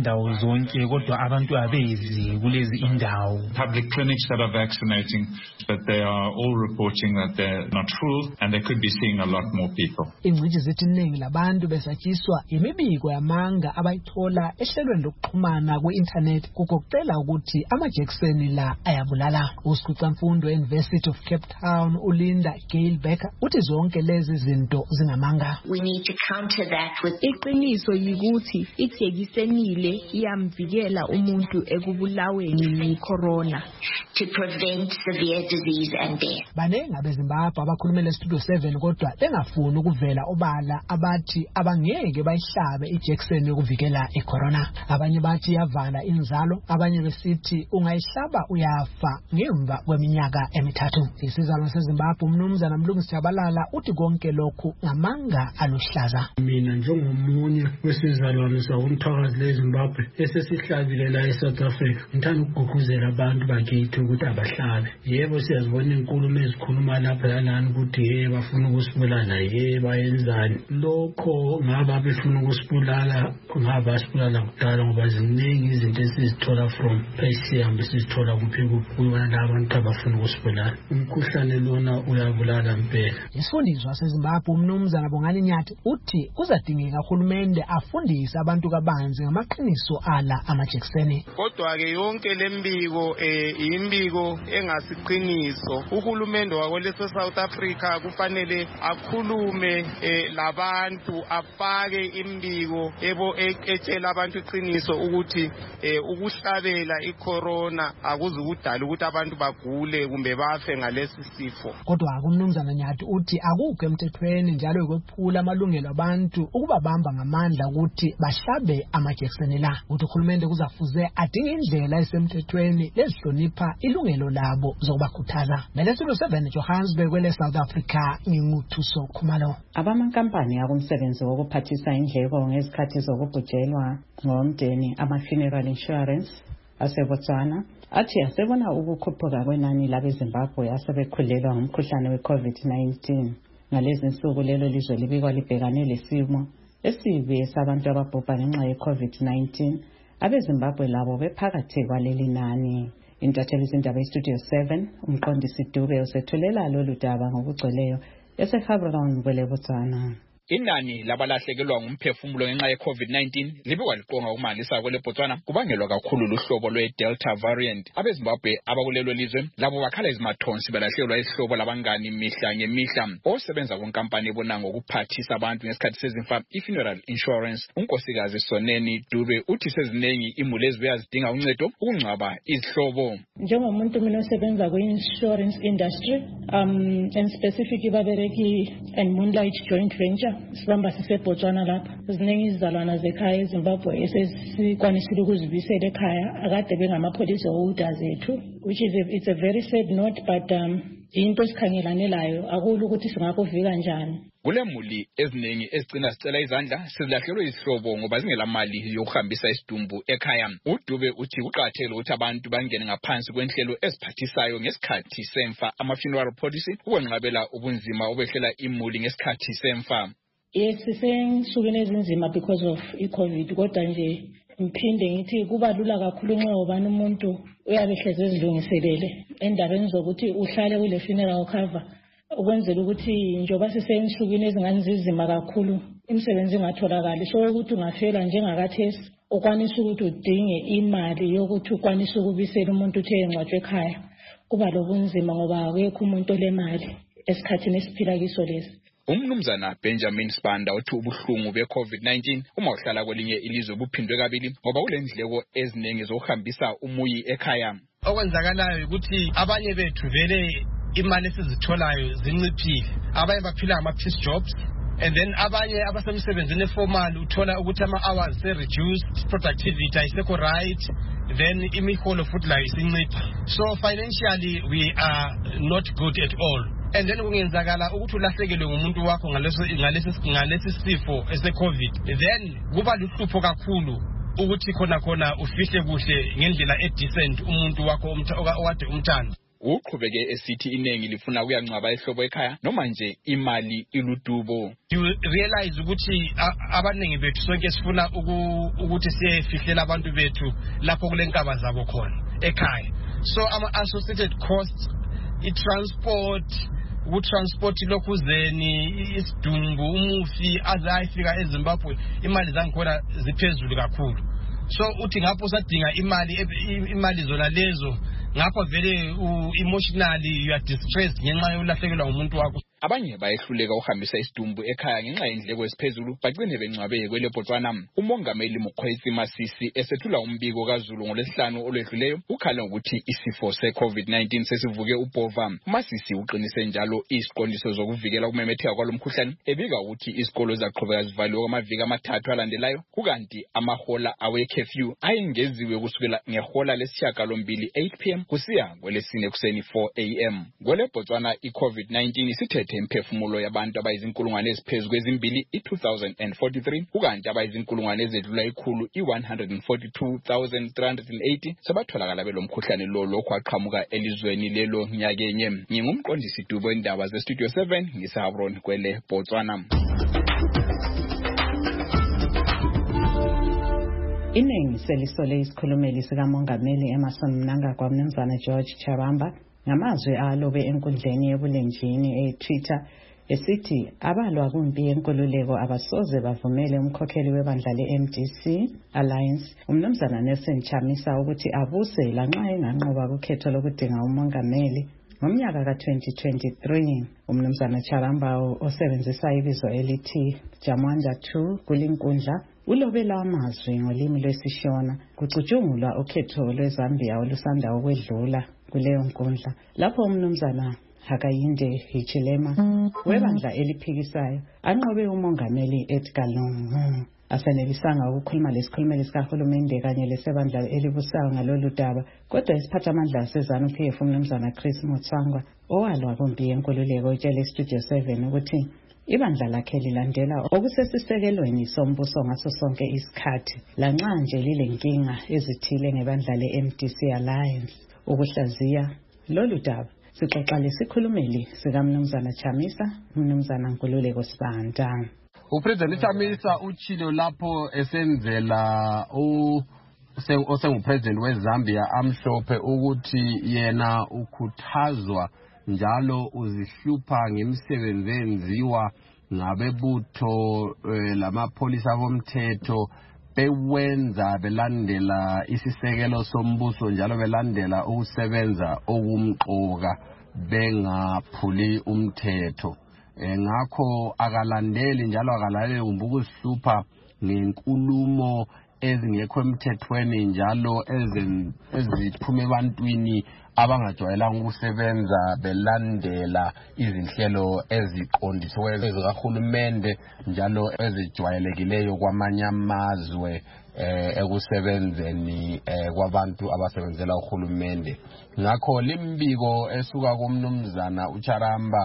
indawo zonke kodwa abantu abezi kulezi indawo. Public clinics that are vaccinating, but they are all reporting that they're not full and they could be seeing a lot more people. Ingcitshi zithi iningi labantu besatshiswa imibiko yamanga abayithola ehlelweni lokuxhumana ku-internet kugoqela ukuthi amajekiseni la ayabulala. Usikhwicamfundo e-University of Cape Town uLinda Gail Becker uthi zonke lezi zinto zingamanga. We need to counter that with iqiniso yikuthi ithekisenile iyamvikela umuntu ekubulaweni yi-corona to prevent severe disease and death. Baningi abeZimbabwe abakhulumela eStudio seven kodwa bengafuni ukuvela obala abathi abangeke bayihlabe ijekiseni yokuvikela icorona. Abanye bathi yavala inzalo, abanye besithi ungayihlaba uyafa ngemva kweminyaka emithathu. Isizalo seZimbabwe umnumzana Mlungisi Tshabalala uthi konke lokhu ngamanga aluhlaza. Mina njengomunye wesizalwane sakumthakazi leZimbabwe esesihlabile la eSouth Africa ngithanda ukugqugquzela abantu bakithi ukuthi abahlabe. Yebo siyazibona inkulumo ezikhuluma lapha yalana ukuthi hey bafuna ukusibulala hey bayenzani. Lokho ngaba befuna ukusibulala ngaba sibulala kudala ngoba ziningi izinto esizithola from sihambe sizithola kuphi kuwona labantu abafuna ukusibulala. Umkhuhlane lona uyabulala impela. Isifundiswa seZimbabwe umnumzana Bongani Nyathi uthi kuzadingeka uhulumende afundise abantu kabanzi ngamaqiniso ala amajekiseni. Kodwa ke yonke lembiko eh imbiko engasiqiniso. Uhulumende wakwelese South Africa kufanele akhulume eh, labantu afake imbiko ebo etshela abantu iqiniso ukuthi eh, ukuhlabela icorona akuzukudala ukuthi abantu bagule kumbe bafe ngalesi sifo. Kodwa umnumzana Nyathi uthi akukho emthethweni njalo ukwephula amalungelo abantu ukubabamba ngamandla ukuthi bahlabe amajekiseni la. Uthi uhulumende kuzafuze adinge indlela esemthethweni lezihlonipha ilungelo labo zokubakhuthaza. Studio seven Johannesburg kwele South Africa nginguthuso Khumalo. Abamankampani akumsebenzi wokuphathisa indleko ngezikhathi zokubhujelwa ngomndeni ama-funeral insurance aseBotswana athi asebona ukukhuphuka kwenani labeZimbabwe asebekhulelwa ngumkhuhlane we-COVID nineteen. Ngalezi nsuku lelo lizwe libikwa libhekane lesimo esibi sabantu ababhubha ngenxa ye-COVID nineteen. AbeZimbabwe labo bephakathi kwaleli nani. Intatheli zindaba eStudio seven umqondisi Dube usethulela lolu daba ngokugcweleyo eseGaborone kwele Botswana. Inani labalahlekelwa ngumphefumulo ngenxa ye-COVID nineteen libikwa liqonga ukumalisa kwele Botswana kubangelwa kakhulu luhlobo lwe-Delta variant. AbeZimbabwe abakulelo lizwe labo bakhala izimathonsi balahlekelwa isihlobo labangani mihla ngemihla. Osebenza kunkampani ebona ngokuphathisa abantu ngesikhathi sezimfa i-funeral insurance unkosikazi Soneni Dube uthi sezinengi imuli ezibuya zidinga uncedo ukungcwaba izihlobo. Njengomuntu mina osebenza ku-insurance industry um and specifically babereki and Moonlight joint venture sibamba siseBotswana lapha. Ziningi izizalwana zekhaya eZimbabwe esesikwanisile ukuzibuyisela ekhaya akade bengama-policy holders ethu, which is a, it's a very sad note but um into esikhangelane layo akula ukuthi singakuvika njani. Kule muli eziningi ezigcina zicela izandla sizilahlelwe izihlobo ngoba zingela mali yokuhambisa isidumbu ekhaya. uDube uthi uqathele ukuthi abantu bangene ngaphansi kwenhlelo eziphathisayo ngesikhathi semfa ama-funeral policy ukwenqabela ubunzima obehlela imuli ngesikhathi semfa. Yes, sisensukwini ezinzima because of i-COVID kodwa nje mphinde ngithi kuba lula kakhulu nxa ubani umuntu uyabe hleze ezilungiselele endabeni zokuthi uhlale kule funeral cover ukwenzela ukuthi njoba sisensukwini ezinganzizima kakhulu imisebenzi ingatholakali so ukuthi ungafela njengakathesi ukwanisa ukuthi udinge imali yokuthi ukwanisa ukubisela umuntu uthe engcwatshwe ekhaya kuba lobunzima ngoba akekho umuntu olemali esikhathini esiphila kiso lesi. Umnumzana Benjamin Spanda uthi ubuhlungu be-COVID nineteen uma uhlala kwelinye ilizwe buphindwe kabili ngoba kulendleko eziningi zokuhambisa umuyi ekhaya. Okwenzakalayo ukuthi abanye bethu vele imali esizitholayo zinciphile, abanye baphila ama-piece jobs and then abanye abasemsebenzini eformal uthola ukuthi ama-hours se-reduced, productivity ayisekho right, then imiholo futhi layo isincipha. So financially we are not good at all. And then kungenzakala ukuthi ulahlekelwe ngumuntu wakho ngaleso ngalesi ngalesi sifo ese-COVID, then kuba luhlupho kakhulu ukuthi khona khona ufihle kuhle ngendlela edecent umuntu wakho okade umthanda. uqhubeke esithi inengi lifuna ukuyancwaba ehlobo ekhaya noma nje imali iludubo. You realize ukuthi abaningi bethu sonke sifuna ukuthi siyefihlela abantu bethu lapho kulenkaba zabo khona ekhaya. So ama associated costs, i-transport, ukutransport lokuzeni, isidumbu, umufi azayifika eZimbabwe, imali zangikhona ziphezulu kakhulu. So uthi ngapho sadinga imali imali zona lezo ngapho vele emotionally you are distressed ngenxa yolahlekelwa umuntu wakho. Abanye bayehluleka uhambisa isidumbu ekhaya ngenxa yendleko esiphezulu bagcine bencwabe kwele Botswana. Umongameli Mokgweetsi Masisi esethula umbiko kaZulu ngolesihlanu olwedluleyo ukhala ukuthi isifo se-COVID nineteen sesivuke ubhova. Masisi uqinise njalo isiqondiso zokuvikela ukumemetheka kwalomkhuhlane ebika ukuthi isikolo zaqhubeka zivaliwe amaviki amathathu alandelayo kukanti amahola awe curfew ayengeziwe kusukela ngehola lesishiyagalombili eight p m kusiya kwelesine kuseni four a m Kwele Botswana i-COVID nineteen isithethe imphefumulo yabantu abayizinkulungwane eziphezu kwezimbili i-two thousand forty-three ukanti abayizinkulungwane ezedlula ikhulu i-one hundred forty-two thousand three hundred eighty sebatholakala belomkhuhlane lo lokhu aqhamuka elizweni lelo nyakenye. Ngingumqondisi Dubo endaba ze-Studio seven ngisahabron kwele Botswana. Iningi selisole isikhulumeli sikamongameli Emmerson Mnangagwa Mnumzana George Charamba ngamazwi alobe enkundleni yebulenjini e-Twitter esithi abalwa kumpi yenkululeko abasoze bavumele umkhokheli webandla le-M D C Alliance uMnumzana Nelson Chamisa ukuthi abuse lanxa enganqoba kukhetho lokudinga umongameli ngomnyaka ka twenty twenty-three. UMnumzana Charamba osebenzisa ibizo elithi Jamwanda two kulinkundla ulobela amazwi ngolimi lwesishona kucutshungulwa ukhetho lweZambia olusanda ukwedlula kuleyo nkundla lapho uMnumzana Hakainde Hichilema webandla eliphikisayo anqobe umongameli Edgar Lungu. Asenelisanga ukukhuluma lesikhulumeli sikahulumende kanye lesebandla elibusayo ngalolu daba kodwa isiphathamandla seZANU P F uMnumzana Chris Mutswangwa owalwa kumpi yenkululeko utshele Studio seven ukuthi ibandla lakhe lilandela okusesisekelweni sombuso ngaso sonke isikhathi lanxa nje lilenkinga ezithile ngebandla le-M D C Alliance. Ukuhlaziya lolu daba sixoxa lesikhulumeli sikaMnumzana Chamisa uMnumzana Nkululeko Sibanda. uPresident Chamisa uchilo lapho esenzela u osengupresident weZambia amhlophe ukuthi yena ukhuthazwa njalo uzihlupha ngemisebenzi enziwa ngabebutho lamapolisa bomthetho bewenza belandela isisekelo sombuso njalo belandela ukusebenza okumqoka bengaphuli umthetho. Ngakho akalandeli njalo akalaleli umbukusihlupha ngenkulumo ezingekho emthethweni njalo eziphume ebantwini abangajwayelanga ukusebenza belandela izinhlelo eziqondisiwe ezikahulumende njalo ezijwayelekileyo kwamanye amazwe ekusebenzeni kwabantu abasebenzela uhulumende. Ngakho limbiko esuka kuMnumzana uCharamba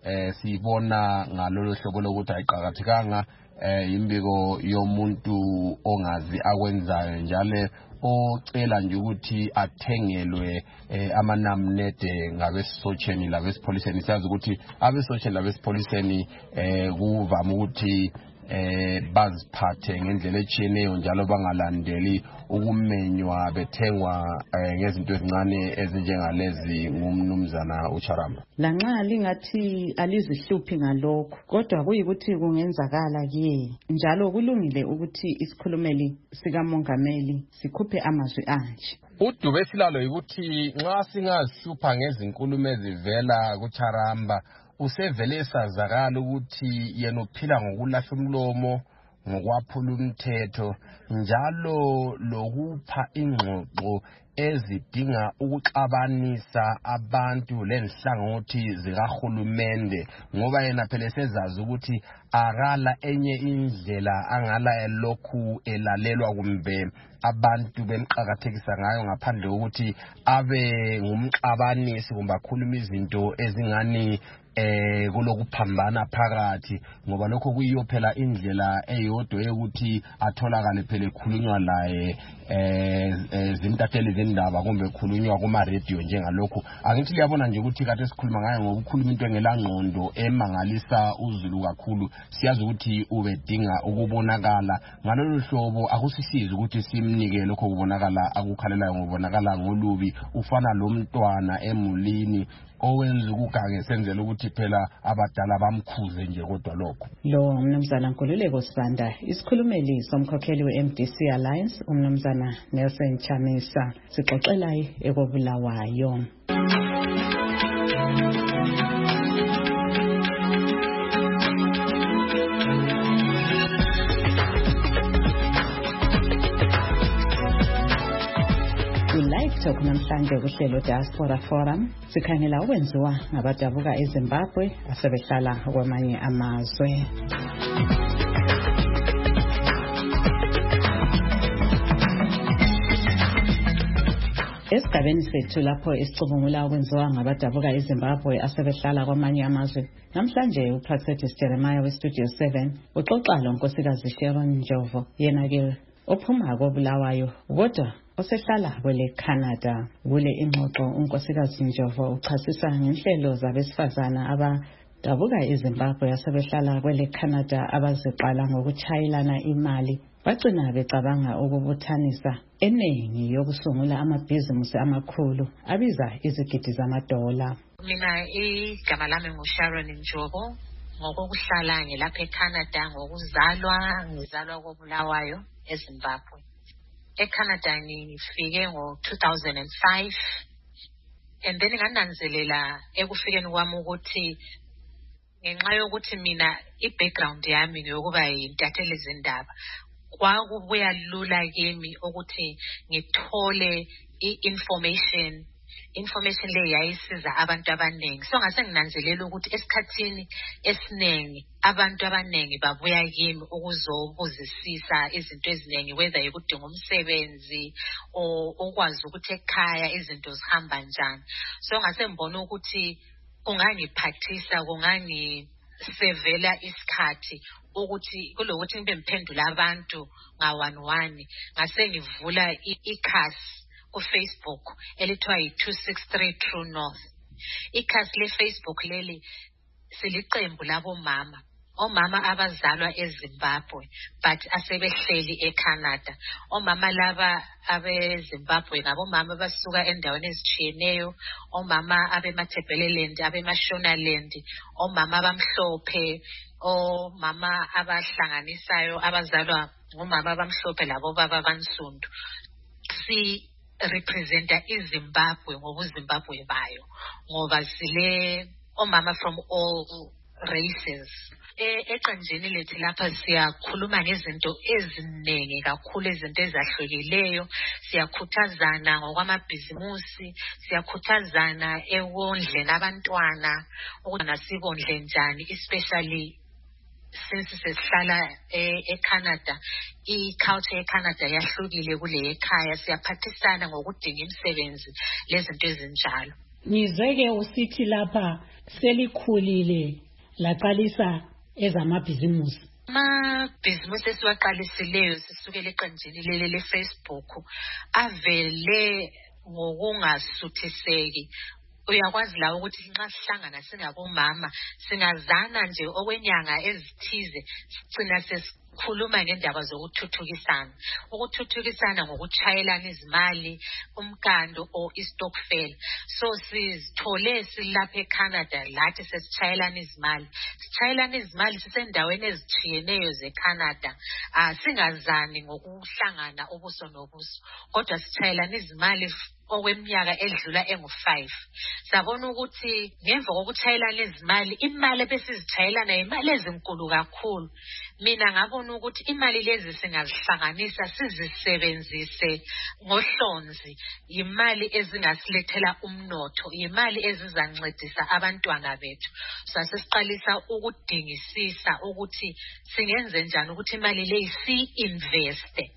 sibona ngalolu hlobo lokuthi ayiqhakathekanga imbiko yomuntu ongazi akwenzayo njalo ocela nje ukuthi athengelwe amanamnede ngabesisocheni labesipoliseni. Siyazi ukuthi abesocheni labesipoliseni kuvama ukuthi eh baziphathe ngendlela etshiyeneyo njalo bangalandeli ukumenywa bethengwa ngezinto ezincane ezinjengalezi ngumnumzana uCharamba. Lanxa lingathi alizihluphi ngalokho kodwa kuyikuthi kungenzakala kiye njalo kulungile ukuthi isikhulumeli sikamongameli sikhuphe amazwi anje. Udube silalo ukuthi nxa singazihlupha ngezinkulumo ezivela kuCharamba usevele esazakala ukuthi yena uphila ngokulahla umlomo ngokwaphula umthetho njalo lokupha ingxoxo ezidinga ukuxabanisa abantu lenhlangothi zikahulumende ngoba yena phela sezazi ukuthi akala enye indlela angala elokhu elalelwa kumbe abantu bemqhakathekisa ngayo ngaphandle ukuthi abe ngumxabanisi kumbe akhuluma izinto ezingani eh kulokuphambana phakathi ngoba lokho kuyiyo phela indlela eyodwa yokuthi atholakale phela ekhulunywa laye eh zintatheli zendaba kumbe ekhulunywa kuma radio njengalokho. Angithi liyabona nje ukuthi kade sikhuluma ngayo ngokukhuluma into engelangqondo emangalisa uZulu kakhulu. Siyazi ukuthi ubedinga ukubonakala ngalolu hlobo, akusisizi ukuthi simnike lokho kubonakala akukhalelayo ngobonakala ngolubi. Ufana lo mntwana emulini owenza ukugange senzela ukuthi phela abadala bamkhuze nje kodwa lokho. Lo mnumzana Nkululeko Sibanda, isikhulumeli somkhokheli we-M D C Alliance umnumzana Nelson Chamisa, sixoxela ekobulawayo. Live Talk namhlanje kuhlelo Diaspora Forum sikhangela okwenziwa ngabadabuka eZimbabwe asebehlala kwamanye amazwe. Esigabeni sethu lapho esicubungula okwenziwa ngabadabuka eZimbabwe asebehlala kwamanye amazwe, namhlanje uPractice Jeremiah weStudio seven uxoxa lo nkosikazi Sharon Njovo, yena-ke ophuma kobulawayo kodwa osehlala kwele Canada. Kule ingxoxo unkosikazi Njovo uchasisa ngenhlelo zabesifazana abadabuka eZimbabwe asebehlala kwele Canada abaziqala ngokuchayelana imali, bagcina becabanga ukubuthanisa eningi yokusungula amabhizinisi amakhulu abiza izigidi zamadola. Mina igama lami nguSharon Njovo, ngokuhlala ngilapha eCanada, ngokuzalwa ngizalwa kobulawayo eZimbabwe. eCanada ngifike ngo two thousand five, and then ngananzelela ekufikeni kwami ukuthi ngenxa yokuthi mina i-background yami ngiyokuba yintatheli zindaba, kwakubuya lula kimi ukuthi ngithole i-information information le yayisiza abantu abaningi. So ngase nginanzelela ukuthi esikhathini esiningi abantu abaningi babuya kimi ukuzobuzisisa izinto eziningi, whether yikudinga umsebenzi o ukwazi ukuthi ekhaya izinto zihamba njani. So ngase ngibona ukuthi kungangiphathisa, kungangisevela isikhathi ukuthi kulokuthi ngibe ngiphendula abantu nga one one. Ngase ngivula ikhasi ku Facebook elithiwa yi-two sixty-three True North. Ikhasi le Facebook leli siliqembu labo mama, omama abazalwa eZimbabwe but asebehleli eCanada. Omama laba abeZimbabwe ngabo mama basuka endaweni ezitshiyeneyo, omama abemaThebeleland, abemaShonaland, omama abamhlophe, omama abahlanganisayo abazalwa ngomama abamhlophe labo baba bansundu. Si representa iZimbabwe ngobuZimbabwe bayo ngoba sile omama from all races. Eqenjini lethu lapha siyakhuluma ngezinto eziningi kakhulu, izinto ezahlukileyo. Siyakhuthazana ngokwamabhizimusi, siyakhuthazana ewondleni abantwana ukuthi nasibondle njani, especially since sesihlala eCanada. I-culture eCanada yahlukile kule ekhaya, siyaphathisana ngokudinga imisebenzi lezinto ezinjalo. Ngizeke usithi lapha selikhulile laqalisa ezamabhizimusi. Amabhizimusi esiwaqalisileyo sisukela eqenjini leli le-Facebook avele ngokungasuthiseki. Uyakwazi la ukuthi nxa sihlangana singabomama singazana nje okwenyanga ezithize sigcina sesikhuluma ngendaba zokuthuthukisana. Ukuthuthukisana ngokuchayelana izimali, umkando o istokfel. So sizithole silapha eCanada lathi sesichayelana izimali. Sichayelana izimali sisendaweni ezitshiyeneyo zeCanada. Ah singazani ngokuhlangana ubuso nobuso, kodwa sichayelana izimali okweminyaka edlula engu five. Sabona ukuthi ngemva kokuchayelana izimali, imali besizithayelana imali ezinkulu kakhulu. Mina ngabona ukuthi imali lezi singazihlanganisa sizisebenzise ngohlonzi, imali ezingasilethela umnotho, imali ezizancedisa abantwana bethu. Sasesiqalisa ukudingisisa ukuthi singenze njani ukuthi imali le si-investe.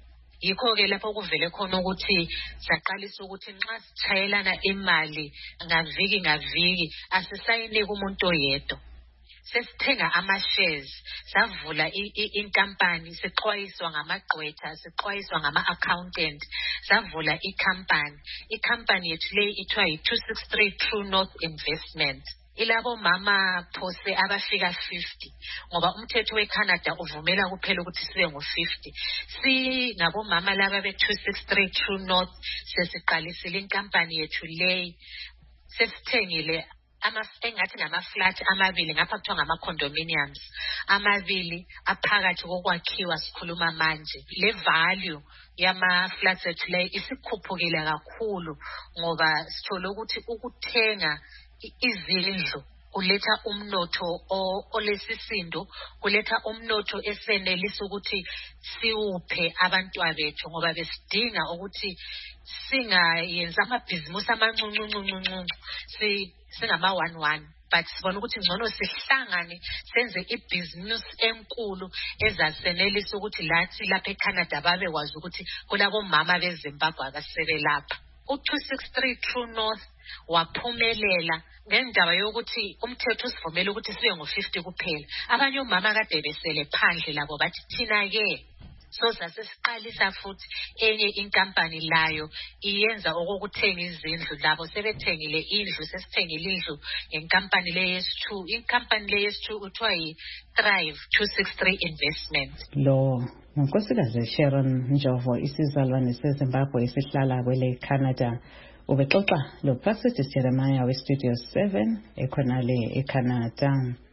yikho ke lapho kuvele khona ukuthi saqalisa ukuthi nxa sitshayelana imali ngaviki ngaviki asisayinike umuntu oyedwa. Sesithenga ama-shares, savula inkampani, sixwayiswa ngamagqwetha, sixwayiswa ngama-accountant, savula ikhampani. Ikhampani yethu leyi ithiwa yi-two sixty-three True North Investment. Ilabo mama phose abafika fifty ngoba umthetho weCanada uvumela kuphela ukuthi sibe ngo-fifty. Si ngabo mama laba be-two sixty-three True North sesiqalisile inkampani yethu leyi. Sesithengile engathi ngama-flat amabili ngapha kuthiwa ngama-condominiums amabili aphakathi kokwakhiwa sikhuluma manje. Le value yama-flats ethu leyo isikhuphukile kakhulu ngoba sithole ukuthi ukuthenga izindlu kuletha umnotho olesisindo, kuletha umnotho esenelisa ukuthi siuphe abantwana bethu ngoba besidinga ukuthi singayenza amabhizimusi amancuncuncuncu si singama one one, but sibona ukuthi ngcono sihlangane senze ibhizimusi enkulu ezasenelisa ukuthi lathi lapha eCanada babe kwazi ukuthi kulabo mama beZimbabwe abasebelapha. U-two sixty-three True North waphumelela ngendaba yokuthi umthetho usivumela ukuthi sibe ngo-fifty kuphela. Abanye omama kade besele phandle labo bathi thina-ke so sasesiqalisa futhi enye inkampani layo iyenza okokuthenga izindlu labo sebethengile indlu sesithengile indlu inkampani le yes2 inkampani le yes2 uthiwa yi-Thrive two sixty-three Investment. Lo unkosikazi Sharon Njovo isizalwane seZimbabwe esihlala kwele Canada ubexoxa lo Pastor Jeremiah we Studio seven ekhonale eCanada.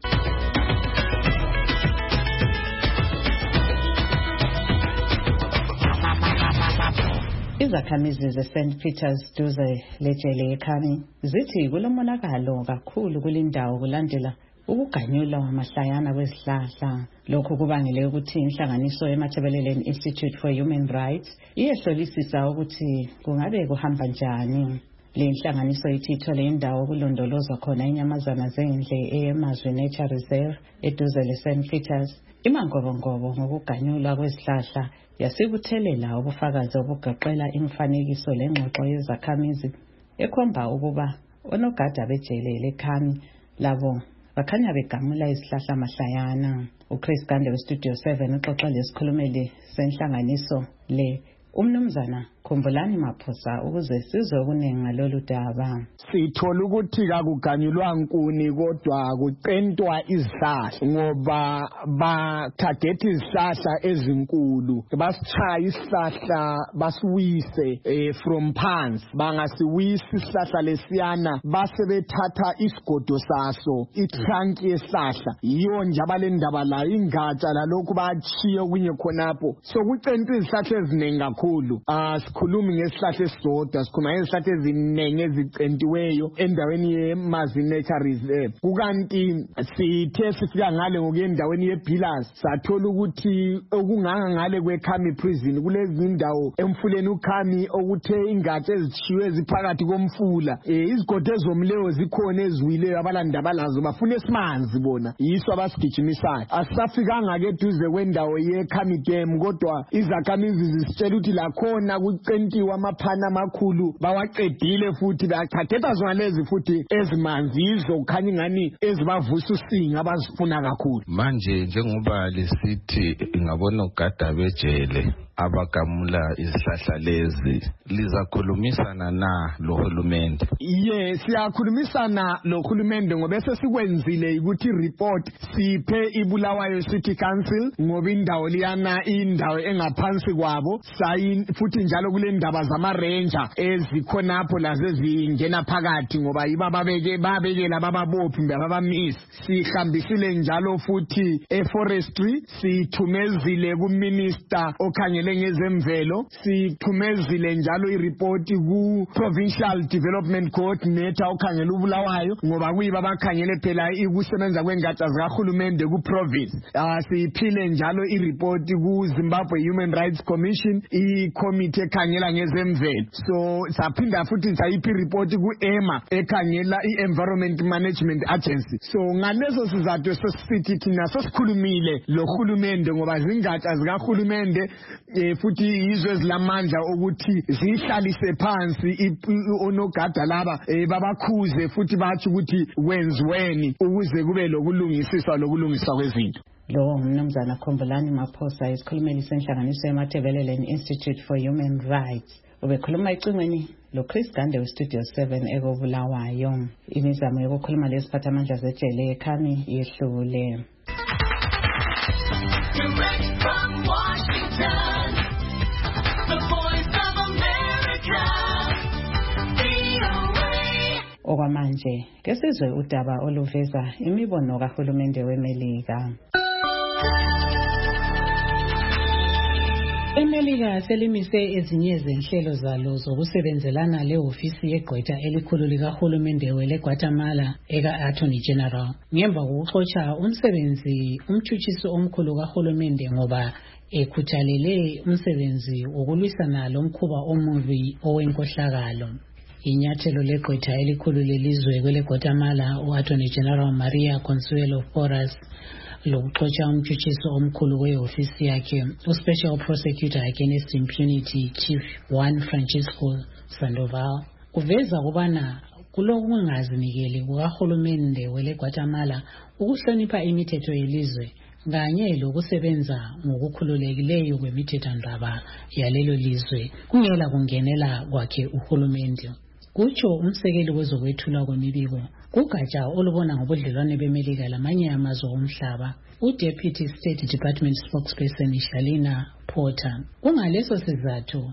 Izakhamizi ze-Saint Peters duze lejele eKhami zithi kulomonakalo kakhulu kulindawo kulandela ukuganyulwa amahlayana kwezihlahla. Lokho kubangele ukuthi inhlanganiso eMathebeleleni Institute for Human Rights iyehlolisisa ukuthi kungabe kuhamba njani. Le inhlanganiso ithi ithole indawo kulondolozwa khona inyamazana zendle eMazwi Nature Reserve eduze leSaint Peters. Imangobongobo ngokuganyulwa kwezihlahla yasikuthelela ubufakazi obugoqela imifanekiso lengxoxo yezakhamizi ekhomba ukuba onogada bejele leKhami labo bakhanya begamula izihlahla mahlayana. uChris Gande weStudio seven uxoxa lesikhulumeli senhlanganiso le umnumzana Khumbulani Maphosa ukuze sizwe okuningi ngalolu daba. Sithola ukuthi akuganyulwa nkuni kodwa kucentwa izihlahla ngoba ba target izihlahla ezinkulu basichaya isihlahla basiwise eh, from phansi bangasiwisa isihlahla lesiyana base bethatha isigodo saso itrunk yesihlahla yiyo nje abalendaba la ingatsha lalokhu bachiye kunye khonapho so kucentwa izihlahla eziningi kakhulu. ah Khulumi ngesihlahla esisodwa sikhuluma ngesihlahla eziningi ezicentiweyo endaweni yeMazwi Nature Reserve. Kukanti sithe sifika ngale ngokuyendaweni yePillars sathola ukuthi okunganga ngale kweKhami prison kulezi indawo emfuleni uKhami okuthe ingatsha ezitshiwe eziphakathi komfula izigodo ezomleyo zikhona eziwileyo abalandaba lazo bafuna esimanzi bona yiso abasigijimisayo. Asisafikanga ke duze kwendawo yeKhami Dam kodwa izakhamizi zisitshela ukuthi la khona kucentiwa amaphana amakhulu bawaqedile futhi baqhatheta zona lezi futhi ezimanzi izokhanya ngani ezibavusa usinga abazifuna kakhulu. Manje njengoba lesithi ingabona ugada bejele abagamula izihlahla lezi lizakhulumisana na lohulumende? Ye siyakhulumisana lohulumende ngoba sesikwenzile ukuthi report siphe iBulawayo City Council ngoba indawo liyana indawo engaphansi kwabo sayi futhi njalo kule ndaba zama ranger ezikhonapho laze zingena phakathi ngoba yiba babeke babekela bababophi babamisi. Sihambisile njalo futhi eforestry sithumezile ku minister okhangele ngezemvelo sithumezile njalo ireport ku provincial development coordinator okhangela uBulawayo ngoba kuyiba abakhangele phela ikusebenza kwengatsha zikahulumende ku province. ah siphile njalo ireport ku Zimbabwe Human Rights Commission i-committee ekhangela ngezemvelo. So saphinda futhi sayiphi report ku EMA ekhangela i-Environment Management Agency. So ngalezo sizathu sesithi thina sesikhulumile lohulumende ngoba zingatsha zikahulumende futhi izwe ezilamandla ukuthi zihlalise phansi onogada laba babakhuze futhi bathi ukuthi wenziweni ukuze kube lokulungisiswa lokulungiswa kwezinto. Lo mnumzana Khumbulani Maphosa isikhulumeli senhlanganiso yeMatabeleland Institute for Human Rights. Ubekhuluma ecingweni lo Chris Gande we Studio seven ekobulawayo. Imizamo yokukhuluma lesiphathamandla zejele ekhani yehlule. Direct from Washington, the voice of America, V O A. Okwamanje kesizwe udaba oluveza imibono kahulumende weMelika. eMelika selimise ezinye izinhlelo zalo zokusebenzelana leofisi yegqwetha elikhulu likahulumende weGuatemala eka-Attorney General ngemva kokuxotsha umsebenzi umtshutshisi omkhulu kahulumende ngoba ekhuthalele umsebenzi wokulwisana lomkhuba omubi owenkohlakalo. Inyathelo legqwetha elikhulu lelizwe kweleGuatemala u-Attorney General Maria Consuelo Porras lokuxotsha umtshutshisi omkhulu weofisi yakhe uSpecial Prosecutor Against Impunity Chief Juan Francisco Sandoval kuveza kubana kulokungazinikeli kukahulumende weleGuatemala ukuhlonipha imithetho yelizwe kanye lokusebenza ngokukhululekileyo kwemithethwandaba yalelo lizwe kungela kungenela kwakhe uhulumende. Kutsho umsekeli wezokwethulwa kwemibiko kugatsha olubona ngobudlelwane beMelika lamanye amazwe omhlaba uDeputy State Department Spokesperson Shalina Porter. Kungaleso sizathu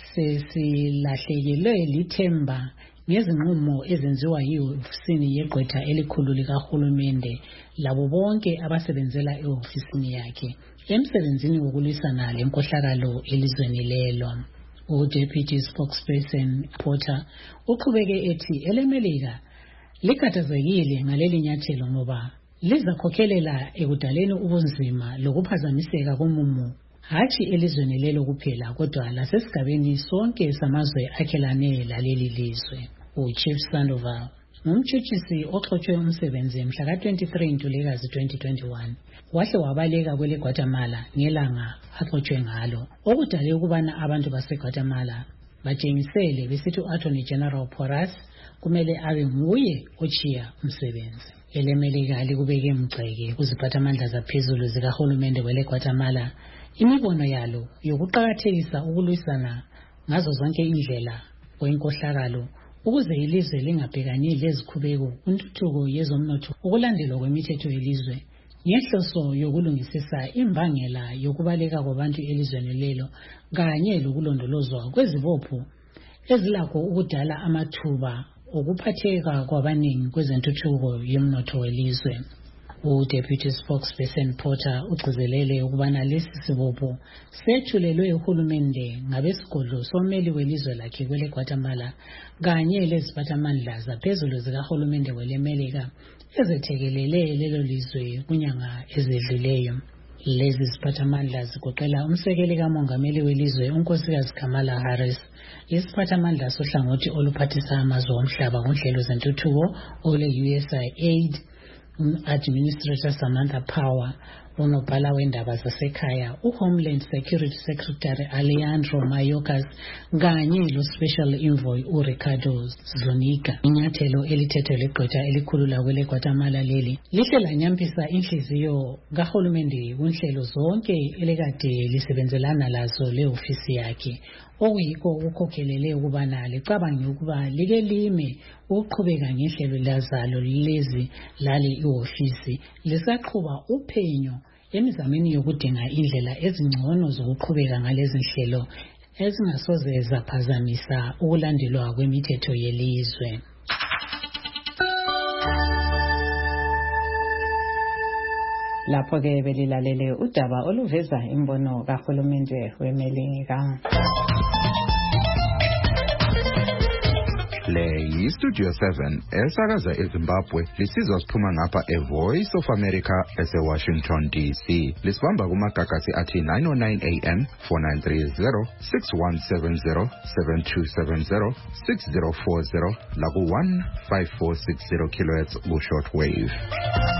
sesilahlekelwe lithemba ngezinqumo ezenziwa yiofisini yegqwetha elikhulu likahulumende labo bonke abasebenzela eofisini yakhe emsebenzini wokulwisana lenkohlakalo elizweni lelo. U-Deputy Spokesperson Porter uqhubeke ethi eleMelika likhathazekile ngaleli nyathelo ngoba lizakhokhelela ekudaleni ubunzima lokuphazamiseka komumo hatshi elizweni lelo kuphela kodwa lasesigabeni sonke samazwe akhelane laleli lizwe. U-Chief Sandoval ngumtshutshisi oxotshwe umsebenzi mhla ka-twenty-three Ntulikazi twenty twenty-one wahle wabaleka kweleGuatemala ngelanga axotshwe ngalo okudale ukubana abantu baseGuatemala batshengisele besithi u-Attorney General Porras kumele abe nguye ochiya umsebenzi. eleMelika likubeke mgceke kuziphathamandla zaphezulu zikahulumende weleGuatemala imibono yalo yokuqakathekisa ukulwisana ngazo zonke indlela kwenkohlakalo ukuze ilizwe lingabhekani lezikhubeko intuthuko yezomnotho ukulandelwa kwemithetho yelizwe ngehloso yokulungisisa imbangela yokubaleka kwabantu elizweni lelo kanye lokulondolozwa kwezibopho ezilakho ukudala amathuba okuphatheka kwabaningi kwezentuthuko yomnotho welizwe. U-Deputy Spokesperson Porter ugcizelele ukubana lesi sibopho sethulelwe uhulumende ngabesigodlo someli welizwe lakhe kweleGuatemala kanye leziphathamandla zaphezulu zikahulumende weleMelika ezethekelele lelo lizwe kunyanga ezedluleyo. Lezi ziphathamandla zigoqela umsekeli kamongameli welizwe unkosikazi Kamala Harris, isiphathamandla sohlangothi oluphathisa amazwe omhlaba kunhlelo zentuthuko ole-U S A I D, Administrator Samantha Power, unobhala wendaba zasekhaya uHomeland Security Secretary Alejandro Mayorkas kanye lo-Special Envoy uRicardo Zuniga. Inyathelo elithethwe ligqwetha elikhulu lakweleGuatemala leli lihle lanyampisa inhliziyo kahulumende kunhlelo zonke elekade lisebenzelana lazo leofisi yakhe okuyikho ukukhokhelele ukubana licabange ukuba like lime ukuqhubeka ngehlelo lazalo lezi lali iofisi lisaqhuba uphenyo emizameni yokudinga indlela ezingcono zokuqhubeka ngalezi nhlelo ezingasoze zaphazamisa ukulandelwa kwemithetho yelizwe. Lapho ke belilalele udaba oluveza imbono kahulumende weMelika. Le yi-Studio seven esakaza eZimbabwe lisizwa siphuma ngapha eVoice of America ese-Washington D C. Lisibamba kumagagasi athi nine oh nine A M, four nine three zero, six one seven zero, seven two seven zero, six zero four zero laku one five four six zero kilohertz ku-shortwave.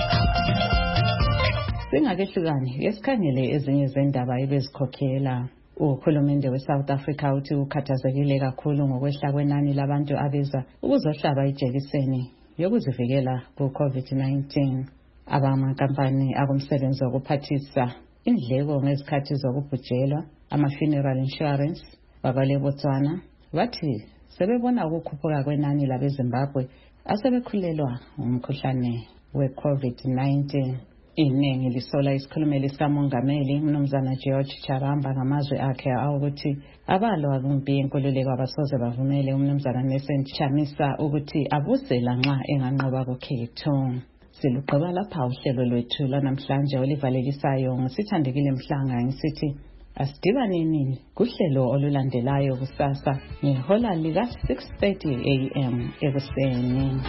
Singakehlukani yesikhangele ezinye zendaba ebezikhokhela. Uhulumende we-South Africa uthi ukhathazekile kakhulu ngokwehla kwenani labantu abeza ukuzohlaba ijekiseni yokuzivikela ku-COVID nineteen. Abamankampani akumsebenzi wokuphathisa indleko ngezikhathi zokubhujelwa ama-funeral insurance babale Botswana bathi sebebona ukukhuphuka kwenani labeZimbabwe asebekhulelwa umkhuhlane we-COVID nineteen. Iningi lisola isikhulumeli sikamongameli Mnumzana George Charamba ngamazwi akhe ukuthi abalwa kumpi yenkululeko abasoze bavumele uMnumzana Nelson Chamisa ukuthi abusela nxa enganqoba kukhetho. Silugqiba lapha uhlelo lwethu lanamhlanje olivalekisayo ngisithandekile Mhlanga ngisithi asidibaneni kuhlelo olulandelayo kusasa ngehola lika six thirty a m ekuseni.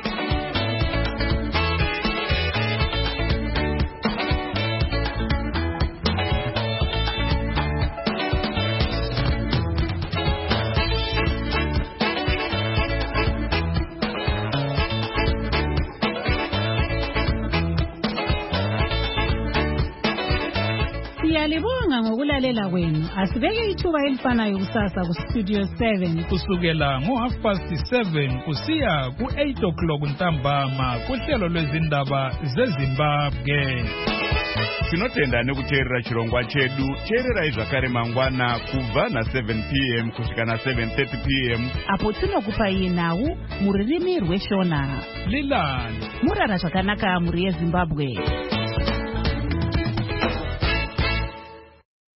Siyalibonga ngokulalela kwenu. Asibeke ithuba elifanayo kusasa ku Studio seven kusukela ngo half past seven kusiya ku eight o'clock ntambama kuhlelo lwezindaba zeZimbabwe. Tinotenda nekuteerera chirongwa chedu. Teererai zvakare mangwana kubva na seven p m kusvika na seven thirty p m apo tinokupa iye nhau muririmi rweshona. Lilani murara zvakanaka muri yeZimbabwe.